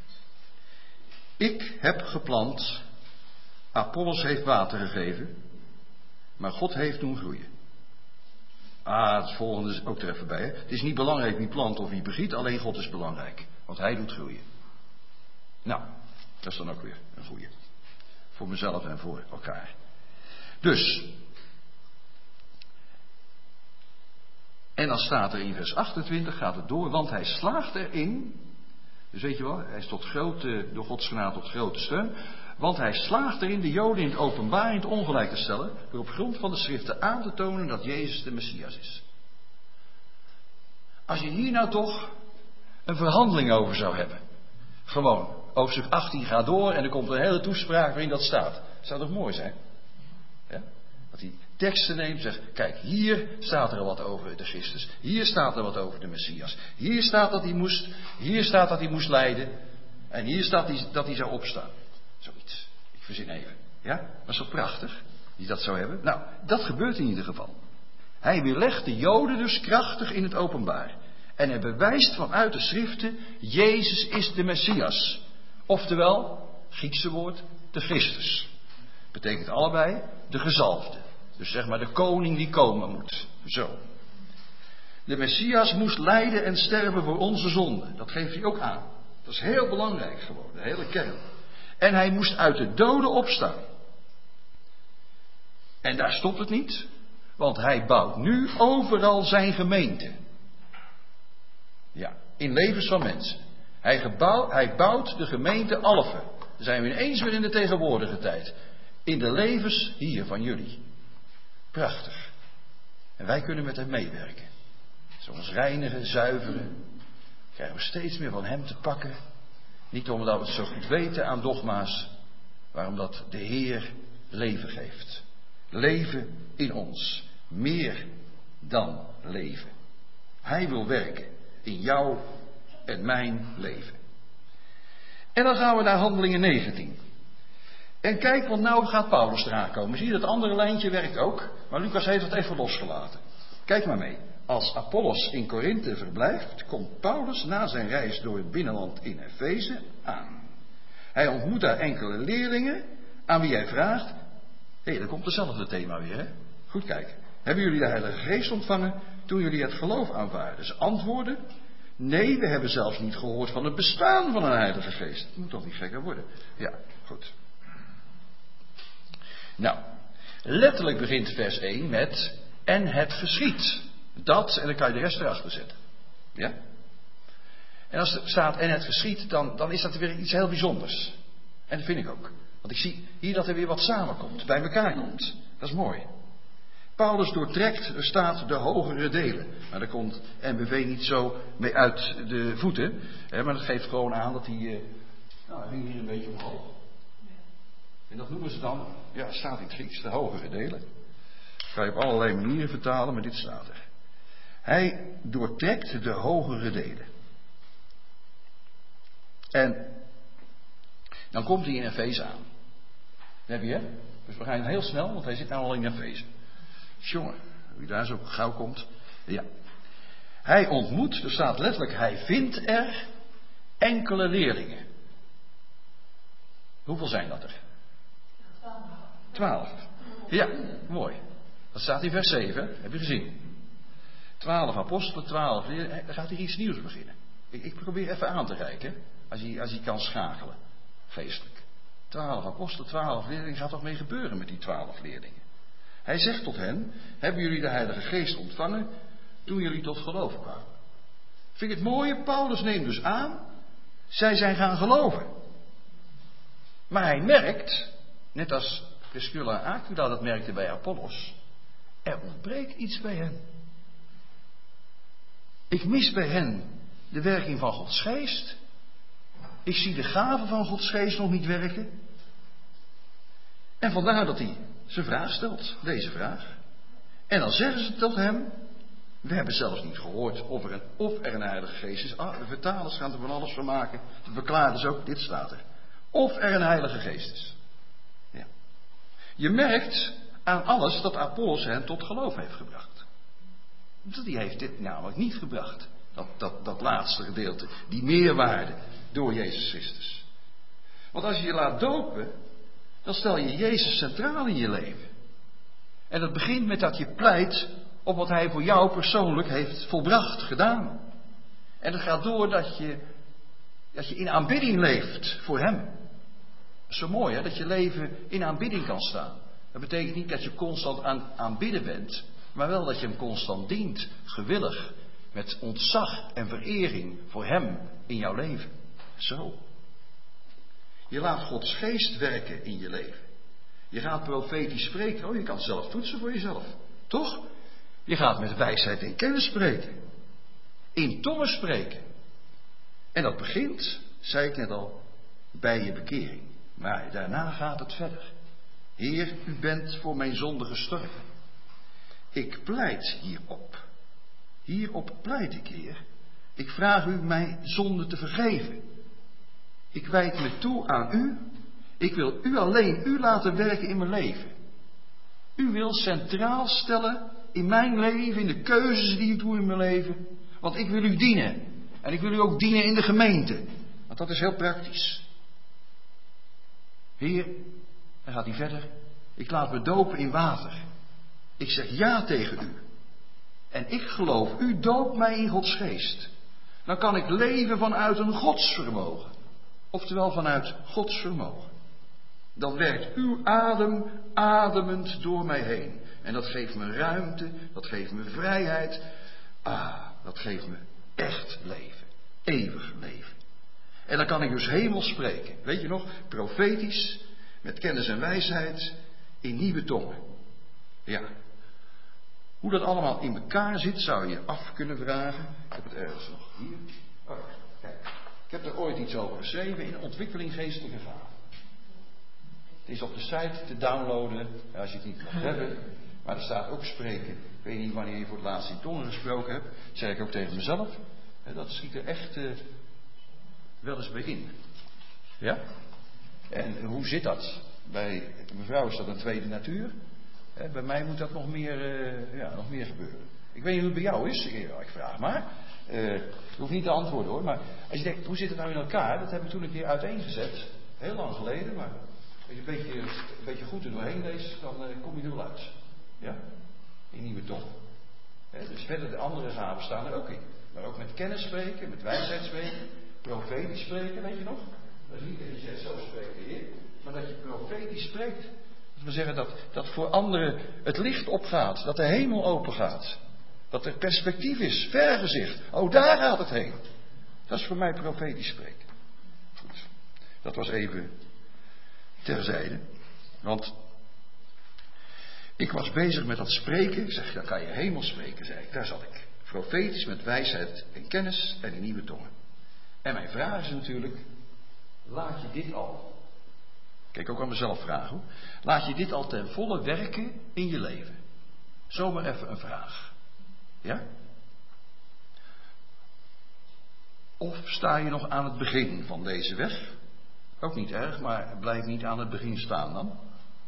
A: Ik heb geplant. Apollos heeft water gegeven. Maar God heeft doen groeien. Het volgende is ook er even bij. Hè? Het is niet belangrijk wie plant of wie begiet, alleen God is belangrijk. Want hij doet groeien. Nou, dat is dan ook weer een goeie. Voor mezelf en voor elkaar. Dus. En dan staat er in vers 28, gaat het door, want hij slaagt erin. Dus weet je wel, hij is door Gods genade tot grote steun. Want hij slaagt erin de Joden in het openbaar in het ongelijk te stellen, door op grond van de schriften aan te tonen dat Jezus de Messias is. Als je hier nou toch een verhandeling over zou hebben. Gewoon, hoofdstuk 18 gaat door en er komt een hele toespraak waarin dat staat. Zou toch mooi zijn? Ja? Dat hij teksten neemt en zegt, kijk, hier staat er wat over de Christus. Hier staat er wat over de Messias. Hier staat dat hij moest lijden. En hier staat dat hij zou opstaan. Zoiets. Ik verzin even. Ja? Dat is toch prachtig? Die dat zou hebben? Nou, dat gebeurt in ieder geval. Hij weerlegt de Joden dus krachtig in het openbaar. En hij bewijst vanuit de schriften, Jezus is de Messias. Oftewel, Griekse woord, de Christus. Betekent allebei de gezalfde. Dus zeg maar de koning die komen moet. Zo. De Messias moest lijden en sterven voor onze zonden. Dat geeft hij ook aan. Dat is heel belangrijk gewoon, de hele kern. En hij moest uit de doden opstaan. En daar stopt het niet. Want hij bouwt nu overal zijn gemeente. Ja, in levens van mensen. Hij bouwt de gemeente Alphen. Dan zijn we ineens weer in de tegenwoordige tijd. In de levens hier van jullie. Prachtig. En wij kunnen met hem meewerken. Zo ons reinigen, zuiveren. Krijgen we steeds meer van hem te pakken. Niet omdat we het zo goed weten aan dogma's. Maar omdat de Heer leven geeft. Leven in ons. Meer dan leven. Hij wil werken in jou en mijn leven. En dan gaan we naar Handelingen 19. En kijk, want nou gaat Paulus eraan komen. Zie je, dat andere lijntje werkt ook. Maar Lucas heeft het even losgelaten. Kijk maar mee. Als Apollos in Korinthe verblijft, komt Paulus na zijn reis door het binnenland in Efeze aan. Hij ontmoet daar enkele leerlingen aan wie hij vraagt. Hé, daar komt hetzelfde thema weer, hè? Goed kijken. Hebben jullie de Heilige Geest ontvangen toen jullie het geloof aanvaarden? Ze antwoorden, nee, we hebben zelfs niet gehoord van het bestaan van een Heilige Geest. Het moet toch niet gekker worden? Ja, goed. Nou, letterlijk begint vers 1 met, en het geschiet. Dat, en dan kan je de rest erachter zetten. Ja? En als er staat, en het geschiet, dan is dat weer iets heel bijzonders. En dat vind ik ook. Want ik zie hier dat er weer wat samenkomt, bij elkaar komt. Dat is mooi. Paulus doortrekt, er staat de hogere delen. Maar daar komt NBV niet zo mee uit de voeten. Hè, maar dat geeft gewoon aan dat hij ging hier een beetje omhoog. En dat noemen ze dan, ja, staat in het Grieks, de hogere delen. Dat kan je op allerlei manieren vertalen, maar dit staat er. Hij doortrekt de hogere delen. En dan komt hij in Efeze aan. Dat heb je, hè? Dus we gaan heel snel, want hij zit nou al in Efeze. Jongen, wie daar zo gauw komt. Ja. Hij ontmoet, er staat letterlijk, hij vindt er enkele leerlingen. Hoeveel zijn dat er? 12. Ja, mooi. Dat staat in vers 7, heb je gezien. 12 apostelen, 12 leerlingen. Dan gaat hij iets nieuws beginnen. Ik probeer even aan te reiken, als hij kan schakelen. Geestelijk. 12 apostelen, 12 leerlingen. Gaat toch mee gebeuren met die 12 leerlingen? Hij zegt tot hen, hebben jullie de Heilige Geest ontvangen toen jullie tot geloof kwamen? Vind je het mooie? Paulus neemt dus aan, zij zijn gaan geloven. Maar hij merkt, net als Priscilla en Aquila dat merkte bij Apollos, er ontbreekt iets bij hen. Ik mis bij hen de werking van Gods Geest. Ik zie de gaven van Gods Geest nog niet werken. En vandaar dat hij zijn vraag stelt, deze vraag. En dan zeggen ze tot hem, we hebben zelfs niet gehoord of er een Heilige Geest is. De vertalers gaan er van alles van maken. De verklaarders ook, dit staat er. Of er een Heilige Geest is. Ja. Je merkt aan alles dat Apollos hen tot geloof heeft gebracht. Die heeft dit namelijk niet gebracht. Dat laatste gedeelte, die meerwaarde door Jezus Christus. Want als je je laat dopen, dan stel je Jezus centraal in je leven. En dat begint met dat je pleit op wat hij voor jou persoonlijk heeft volbracht, gedaan. En het gaat door dat je in aanbidding leeft voor hem. Dat is zo mooi, hè? Dat je leven in aanbidding kan staan. Dat betekent niet dat je constant aan aanbidden bent, maar wel dat je hem constant dient, gewillig, met ontzag en verering voor hem in jouw leven. Zo. Je laat Gods geest werken in je leven. Je gaat profetisch spreken. Oh, je kan zelf toetsen voor jezelf. Toch? Je gaat met wijsheid en kennis spreken. In tongen spreken. En dat begint, zei ik net al, bij je bekering. Maar daarna gaat het verder. Heer, u bent voor mijn zonde gestorven. Ik pleit hierop. Hierop pleit ik, Heer. Ik vraag u mijn zonde te vergeven. Ik wijd me toe aan u. Ik wil u alleen, u laten werken in mijn leven. U wil centraal stellen in mijn leven, in de keuzes die ik doe in mijn leven. Want ik wil u dienen. En ik wil u ook dienen in de gemeente. Want dat is heel praktisch. Heer, dan gaat hij verder. Ik laat me dopen in water. Ik zeg ja tegen u. En ik geloof, u doopt mij in Gods geest. Dan kan ik leven vanuit een godsvermogen. Oftewel vanuit Gods vermogen. Dan werkt uw adem ademend door mij heen. En dat geeft me ruimte, dat geeft me vrijheid. Dat geeft me echt leven. Eeuwig leven. En dan kan ik dus hemel spreken. Weet je nog, profetisch, met kennis en wijsheid, in nieuwe tongen. Ja. Hoe dat allemaal in elkaar zit, zou je af kunnen vragen. Ik heb het ergens nog hier. Oh, kijk. Ik heb er ooit iets over geschreven in Ontwikkeling Geestelijke Gaven. Het is op de site te downloaden, als je het niet mag hebben. Maar er staat ook spreken. Ik weet niet wanneer je voor het laatst in tongen gesproken hebt. Dat zeg ik ook tegen mezelf. Dat schiet er echt wel eens bij in. Ja? En hoe zit dat? Bij mevrouw is dat een tweede natuur. Bij mij moet dat nog meer gebeuren. Ik weet niet hoe het bij jou is. Ik vraag maar. Je hoeft niet te antwoorden hoor. Maar als je denkt, hoe zit het nou in elkaar? Dat hebben we toen een keer uiteengezet. Heel lang geleden. Maar als je een beetje goed er doorheen leest, dan kom je er wel uit. Ja? In nieuwe tongen. Dus verder de andere gaven staan er ook in. Maar ook met kennis spreken, met wijsheid spreken, profetisch spreken, weet je nog? Dat is niet dat je zegt zo spreken, Heer, maar dat je profetisch spreekt. Dat wil zeggen dat voor anderen het licht opgaat, dat de hemel open gaat. Dat er perspectief is, vergezicht. Oh, daar gaat het heen. Dat is voor mij profetisch spreken. Goed, dat was even terzijde. Want ik was bezig met dat spreken. Ik zeg, dan kan je hemel spreken, zei ik. Daar zat ik. Profetisch met wijsheid en kennis en in nieuwe tongen. En mijn vraag is natuurlijk, laat je dit al, kijk ook aan mezelf vragen, laat je dit al ten volle werken in je leven? Zomaar even een vraag. Ja? Of sta je nog aan het begin van deze weg? Ook niet erg, maar blijf niet aan het begin staan dan.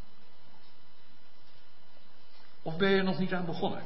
A: Of ben je er nog niet aan begonnen?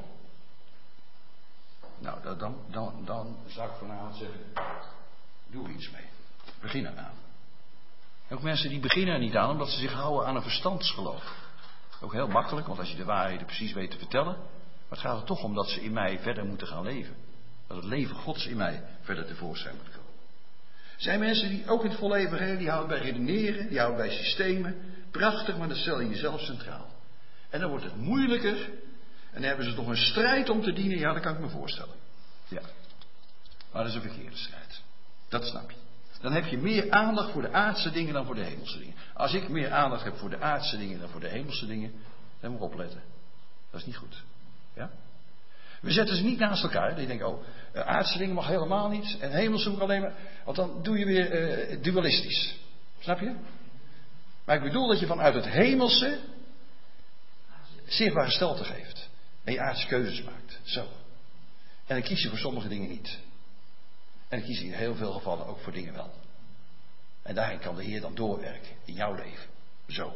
A: Nou, dan zou ik vanavond zeggen, doe er iets mee. Begin eraan. Ook mensen die beginnen er niet aan, omdat ze zich houden aan een verstandsgeloof. Ook heel makkelijk, want als je de waarheden precies weet te vertellen. Maar het gaat er toch om dat ze in mij verder moeten gaan leven. Dat het leven Gods in mij verder tevoorschijn moet komen. Er zijn mensen die ook in het volle evangelie, die houden bij redeneren, die houden bij systemen. Prachtig, maar dan stel je jezelf centraal. En dan wordt het moeilijker. En dan hebben ze toch een strijd om te dienen. Ja, dat kan ik me voorstellen. Ja. Maar dat is een verkeerde strijd. Dat snap je. Dan heb je meer aandacht voor de aardse dingen dan voor de hemelse dingen. Als ik meer aandacht heb voor de aardse dingen dan voor de hemelse dingen, dan moet ik opletten. Dat is niet goed. Ja? We zetten ze niet naast elkaar. Je denkt, aardse dingen mag helemaal niet. En hemelse moet alleen maar. Want dan doe je weer dualistisch. Snap je? Maar ik bedoel dat je vanuit het hemelse zichtbare gestalte geeft. En je aardse keuzes maakt. Zo. En dan kies je voor sommige dingen niet. En dan kies je in heel veel gevallen ook voor dingen wel. En daarin kan de Heer dan doorwerken in jouw leven. Zo.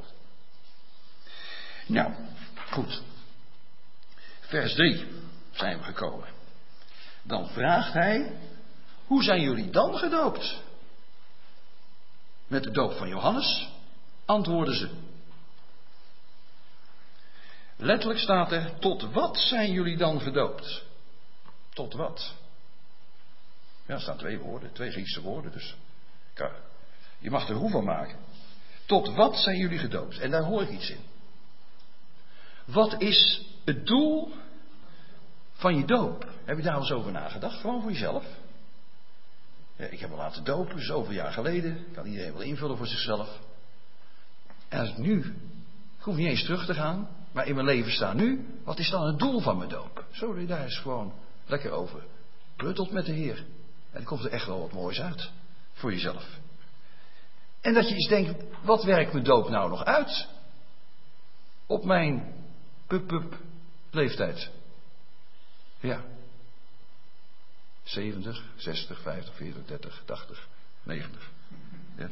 A: Nou, goed. Vers 3 zijn we gekomen. Dan vraagt hij, hoe zijn jullie dan gedoopt? Met de doop van Johannes antwoorden ze. Letterlijk staat er, tot wat zijn jullie dan gedoopt? Tot wat? Ja, er staan 2 woorden, 2 Griekse woorden, dus je mag er hoe van maken. Tot wat zijn jullie gedoopt? En daar hoor ik iets in. Wat is het doel van je doop? Heb je daar al eens over nagedacht? Gewoon voor jezelf. Ja, ik heb me laten dopen, zoveel jaar geleden. Kan iedereen wel invullen voor zichzelf. En als ik nu, ik hoef niet eens terug te gaan, maar in mijn leven sta nu, wat is dan het doel van mijn doop? Zo dat je daar eens gewoon lekker over pruttelt met de Heer. En dan komt er echt wel wat moois uit voor jezelf. En dat je eens denkt, wat werkt mijn doop nou nog uit? Op mijn pup leeftijd. Ja. 70, 60, 50, 40, 30, 80, 90. Ja.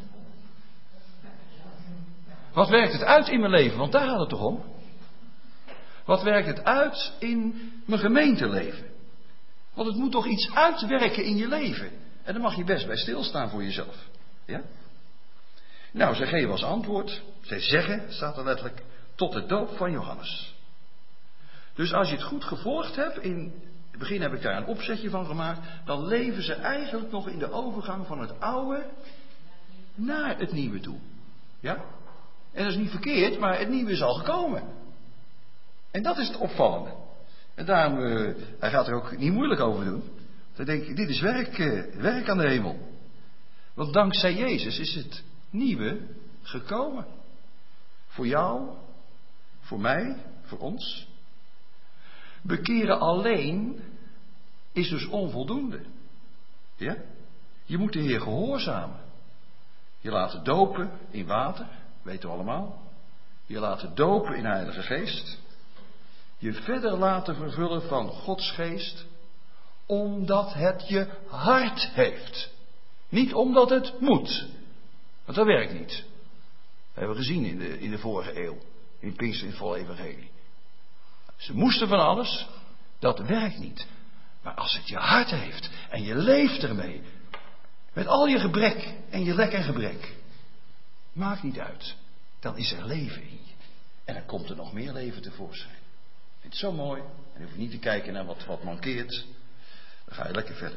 A: Wat werkt het uit in mijn leven? Want daar gaat het toch om? Wat werkt het uit in mijn gemeenteleven? Want het moet toch iets uitwerken in je leven. En daar mag je best bij stilstaan voor jezelf. Ja? Nou, zij geven als antwoord, zij zeggen, staat er letterlijk, tot de doop van Johannes. Dus als je het goed gevolgd hebt, in het begin heb ik daar een opzetje van gemaakt, dan leven ze eigenlijk nog in de overgang van het oude naar het nieuwe toe. Ja? En dat is niet verkeerd, maar het nieuwe is al gekomen. En dat is het opvallende. En daarom, hij gaat er ook niet moeilijk over doen. Dan denk ik, dit is werk aan de hemel. Want dankzij Jezus is het nieuwe gekomen. Voor jou, voor mij, voor ons. Bekeren alleen is dus onvoldoende. Ja? Je moet de Heer gehoorzamen. Je laten dopen in water, weten we allemaal. Je laten dopen in Heilige Geest. Je verder laten vervullen van Gods Geest, omdat het je hart heeft. Niet omdat het moet. Want dat werkt niet. Dat hebben we gezien in de vorige eeuw. In Pinkster, in het volle evangelie. Ze moesten van alles. Dat werkt niet. Maar als het je hart heeft en je leeft ermee. Met al je gebrek en je lek en gebrek. Maakt niet uit. Dan is er leven in je. En dan komt er nog meer leven tevoorschijn. Ik vind het zo mooi. En je hoeft niet te kijken naar wat mankeert. Dan ga je lekker verder.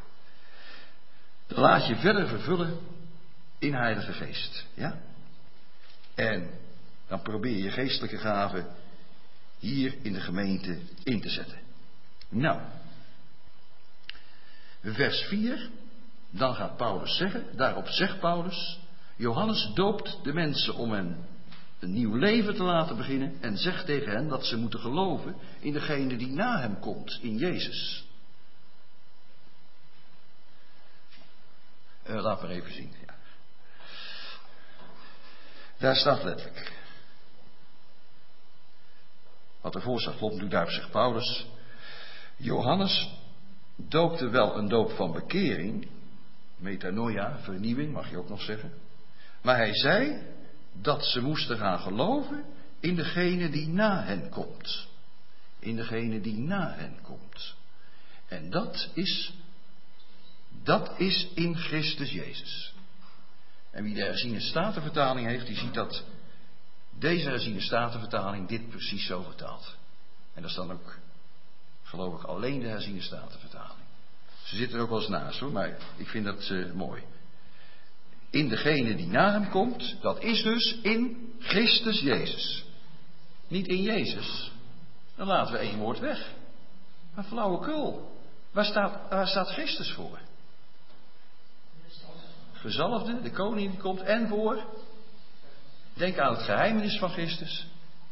A: Dan laat je verder vervullen in Heilige Geest. Ja? En dan probeer je geestelijke gaven hier in de gemeente in te zetten. Nou, vers 4, dan gaat Paulus zeggen, daarop zegt Paulus, Johannes doopt de mensen om hen een nieuw leven te laten beginnen en zegt tegen hen dat ze moeten geloven in degene die na hem komt, in Jezus. Laat maar even zien. Ja. Daar staat letterlijk. Wat ervoor staat klopt, nu daarop zegt Paulus. Johannes doopte wel een doop van bekering. Metanoia, vernieuwing mag je ook nog zeggen. Maar hij zei dat ze moesten gaan geloven in degene die na hen komt. In degene die na hen komt. En dat is in Christus Jezus. En wie de herziene statenvertaling heeft, die ziet dat deze herziene statenvertaling dit precies zo vertaalt. En dat is dan ook, geloof ik, alleen de herziene statenvertaling. Ze zitten er ook wel eens naast hoor, maar ik vind dat mooi. In degene die na hem komt, dat is dus in Christus Jezus. Niet in Jezus. Dan laten we één woord weg. Maar flauwekul. Waar staat Christus voor? Gezalfde, de koning die komt, en voor. Denk aan het geheimenis van Christus.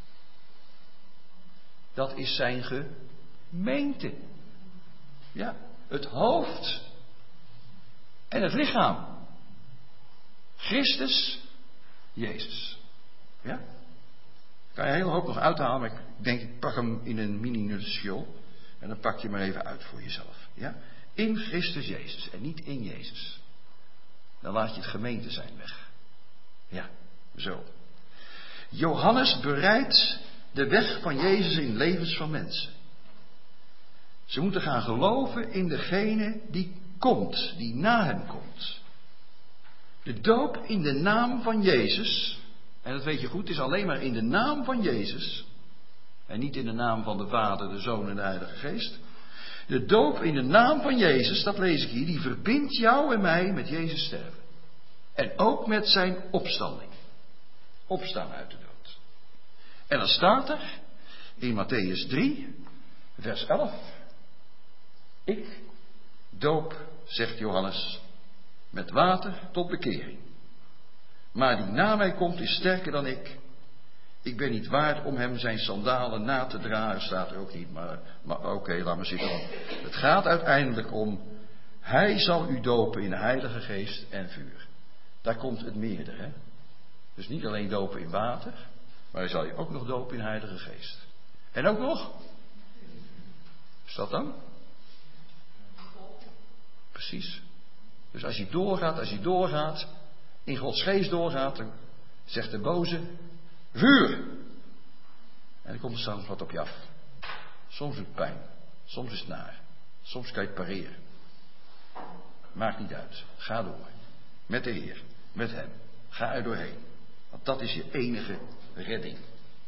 A: Dat is zijn gemeente. Ja, het hoofd en het lichaam. Christus, Jezus. Ja? Kan je een hele hoop nog uithalen, maar ik denk ik pak hem in een mini-nutshell. En dan pak je maar even uit voor jezelf. Ja? In Christus Jezus en niet in Jezus. Dan laat je het gemeente zijn weg. Ja, zo. Johannes bereidt de weg van Jezus in levens van mensen. Ze moeten gaan geloven in degene die komt, die na hem komt. De doop in de naam van Jezus, en dat weet je goed, is alleen maar in de naam van Jezus. En niet in de naam van de Vader, de Zoon en de Heilige Geest. De doop in de naam van Jezus, dat lees ik hier, die verbindt jou en mij met Jezus sterven. En ook met zijn opstanding. Opstaan uit de dood. En dan staat er in Mattheüs 3, vers 11. Ik doop, zegt Johannes, met water tot bekering. Maar die na mij komt is sterker dan ik. Ik ben niet waard om hem zijn sandalen na te dragen, staat er ook niet, maar oké, laat maar zitten. Het gaat uiteindelijk om, hij zal u dopen in de Heilige Geest en vuur. Daar komt het meerdere, hè. Dus niet alleen dopen in water, maar hij zal je ook nog dopen in de Heilige Geest. En ook nog? Is dat dan? Precies. Dus als je doorgaat, in Gods geest doorgaat, dan zegt de boze, vuur! En dan komt er soms wat op je af. Soms doet het pijn, soms is het naar, soms kan je het pareren. Maakt niet uit, ga door. Met de Heer, met hem. Ga er doorheen. Want dat is je enige redding.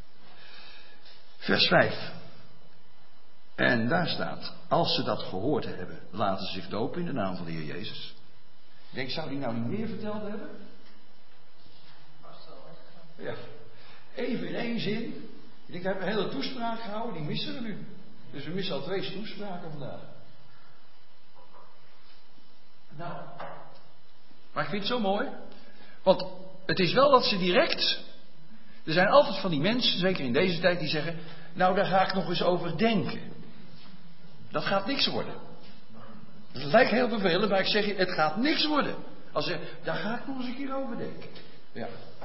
A: Vers 5. En daar staat, als ze dat gehoord hebben, laten ze zich dopen in de naam van de Heer Jezus. Ik denk, zou die nou niet meer verteld hebben? Ja. Even in één zin. Ik denk, hij heeft een hele toespraak gehouden, die missen we nu. Dus we missen al 2 toespraken vandaag. Nou. Maar ik vind het zo mooi. Want het is wel dat ze direct. Er zijn altijd van die mensen, zeker in deze tijd, die zeggen, nou daar ga ik nog eens over denken. Dat gaat niks worden. Het lijkt heel vervelend, maar ik zeg je, het gaat niks worden. Als ze, daar ga ik nog eens een keer over denken. Ja.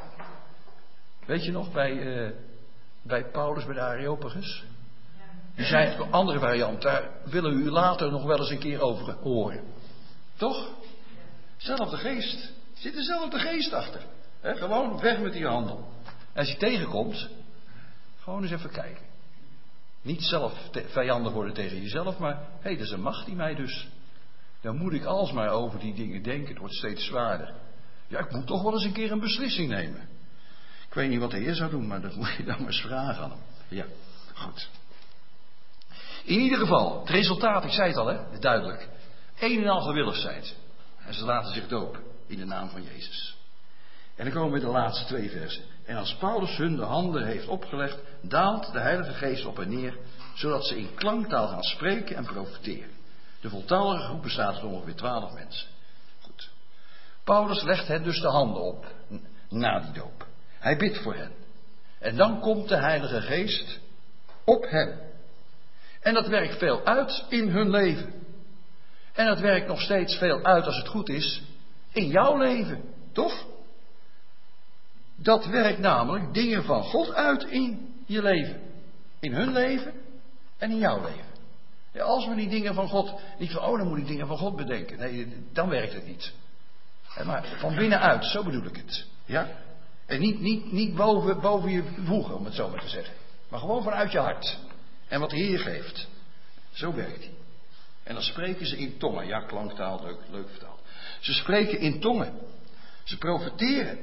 A: Weet je nog, bij Paulus, bij de Areopagus? Die zei een andere variant, daar willen we u later nog wel eens een keer over horen. Toch? Zelfde geest. Zit dezelfde geest achter. He, gewoon weg met die handel. En als je tegenkomt, gewoon eens even kijken. Niet zelf vijandig worden tegen jezelf, maar hé, dat is een macht die mij dus. Dan moet ik alsmaar over die dingen denken, het wordt steeds zwaarder. Ja, ik moet toch wel eens een keer een beslissing nemen. Ik weet niet wat de Heer zou doen, maar dat moet je dan maar eens vragen aan hem. Ja, goed. In ieder geval, het resultaat, ik zei het al, hè, duidelijk. Een en al gewillig zijn ze. En ze laten zich dopen in de naam van Jezus. En dan komen we bij de laatste 2 versen. En als Paulus hun de handen heeft opgelegd, daalt de Heilige Geest op hen neer, zodat ze in klanktaal gaan spreken en profeteren. De voltallige groep bestaat uit ongeveer 12 mensen. Goed. Paulus legt hen dus de handen op, na die doop. Hij bidt voor hen. En dan komt de Heilige Geest op hen. En dat werkt veel uit in hun leven. En dat werkt nog steeds veel uit, als het goed is, in jouw leven. Toch? Dat werkt namelijk dingen van God uit in je leven. In hun leven en in jouw leven. Ja, als we die dingen van God, niet van, oh dan moet ik dingen van God bedenken. Nee, dan werkt het niet. Maar van binnenuit, zo bedoel ik het. Ja? En niet boven je voegen, om het zo maar te zeggen. Maar gewoon vanuit je hart. En wat de Heer geeft. Zo werkt hij. En dan spreken ze in tongen. Ja, klanktaal, leuk vertaald. Ze spreken in tongen. Ze profeteren.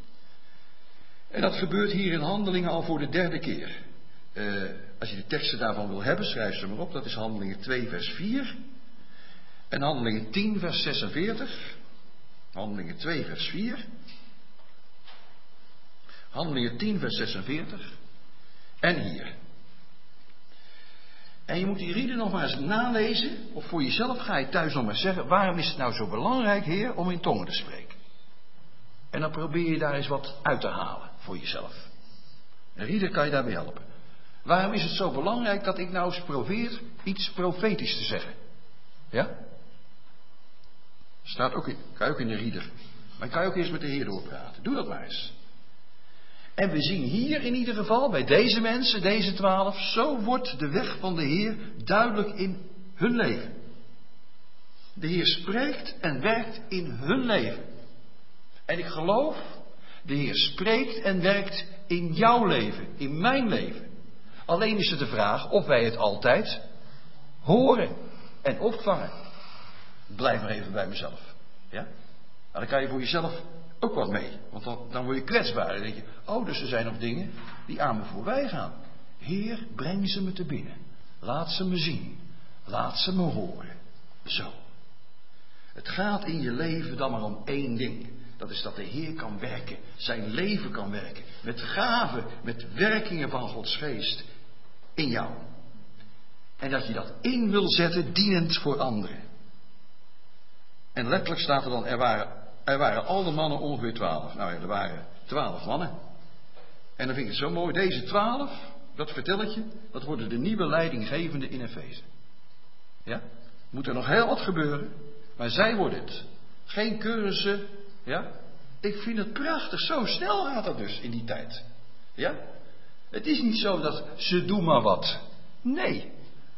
A: En dat gebeurt hier in Handelingen al voor de 3e keer. Als je de teksten daarvan wil hebben, schrijf ze maar op. Dat is Handelingen 2 vers 4. En Handelingen 10 vers 46. Handelingen 2 vers 4. Handelingen 10 vers 46. En hier. En je moet die rieden nog maar eens nalezen. Of voor jezelf ga je thuis nog maar zeggen. Waarom is het nou zo belangrijk, Heer, om in tongen te spreken? En dan probeer je daar eens wat uit te halen voor jezelf. Een rieder kan je daarbij helpen. Waarom is het zo belangrijk dat ik nou eens probeer iets profetisch te zeggen? Ja? Staat ook in. Kan je ook in de rieder. Maar kan je ook eerst met de Heer doorpraten. Doe dat maar eens. En we zien hier in ieder geval, bij deze mensen, deze 12, zo wordt de weg van de Heer duidelijk in hun leven. De Heer spreekt en werkt in hun leven. En ik geloof, de Heer spreekt en werkt in jouw leven, in mijn leven. Alleen is het de vraag of wij het altijd horen en opvangen. Blijf maar even bij mezelf. Ja? Nou, dan kan je voor jezelf ook wat mee. Want dan word je kwetsbaar. Dan denk je, oh, dus er zijn nog dingen die aan me voorbij gaan. Heer, breng ze me te binnen. Laat ze me zien. Laat ze me horen. Zo. Het gaat in je leven dan maar om één ding. Dat is dat de Heer kan werken. Zijn leven kan werken. Met gaven, met werkingen van Gods geest in jou. En dat je dat in wil zetten, dienend voor anderen. En letterlijk staat er dan, er waren al de mannen ongeveer 12. Nou ja, er waren 12 mannen. En dan vind ik het zo mooi, deze 12, dat vertelletje, dat worden de nieuwe leidinggevenden in Efeze. Ja? Moet er nog heel wat gebeuren, maar zij worden het. Geen cursussen, ja? Ik vind het prachtig, zo snel gaat dat dus in die tijd. Ja? Het is niet zo dat ze doen maar wat. Nee.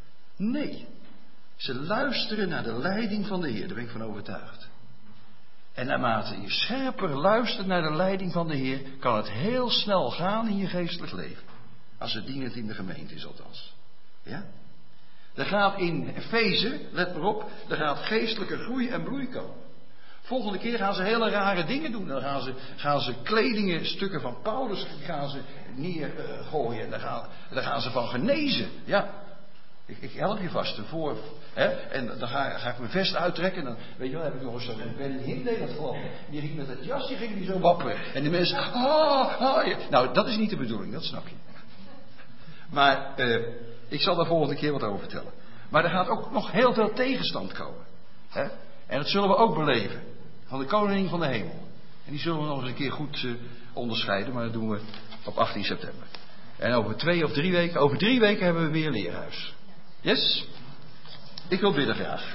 A: Ze luisteren naar de leiding van de Heer, daar ben ik van overtuigd. En naarmate je scherper luistert naar de leiding van de Heer, kan het heel snel gaan in je geestelijk leven. Als het dienend in de gemeente is althans. Ja? Er gaat in Efeze, let maar op, er gaat geestelijke groei en bloei komen. Volgende keer gaan ze hele rare dingen doen. Dan gaan ze kledingen, stukken van Paulus, gaan ze neergooien. En daar gaan ze van genezen. Ja. Ik help je vast ervoor. Hè? En dan ga ik mijn vest uittrekken. En dan, weet je wel, heb ik nog eens zo'n Ben Hinde, dat geloof ik. Die ging met het jasje ging die zo wapperen. En de mensen, ja. Nou, dat is niet de bedoeling, dat snap je. Maar ik zal daar volgende keer wat over vertellen. Maar er gaat ook nog heel veel tegenstand komen. Hè? En dat zullen we ook beleven. Van de koning van de hemel. En die zullen we nog eens een keer goed onderscheiden. Maar dat doen we op 18 september. En over 2 of 3 weken, over 3 weken hebben we weer leerhuis. Yes? Ik wil bidden graag.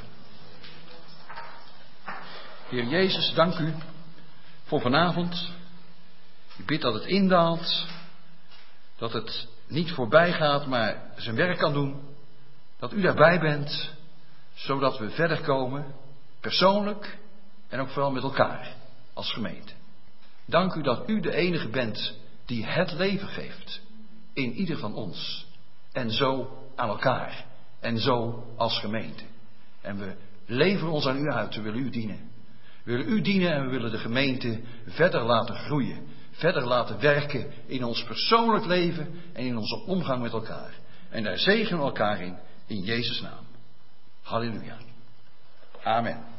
A: Heer Jezus, dank u voor vanavond. Ik bid dat het indaalt. Dat het niet voorbij gaat, maar zijn werk kan doen. Dat u daarbij bent. Zodat we verder komen. Persoonlijk. En ook vooral met elkaar. Als gemeente. Dank u dat u de enige bent die het leven geeft. In ieder van ons. En zo aan elkaar. En zo als gemeente. En we leveren ons aan u uit. We willen u dienen. We willen u dienen en we willen de gemeente verder laten groeien. Verder laten werken in ons persoonlijk leven en in onze omgang met elkaar. En daar zegenen we elkaar in Jezus' naam. Halleluja. Amen.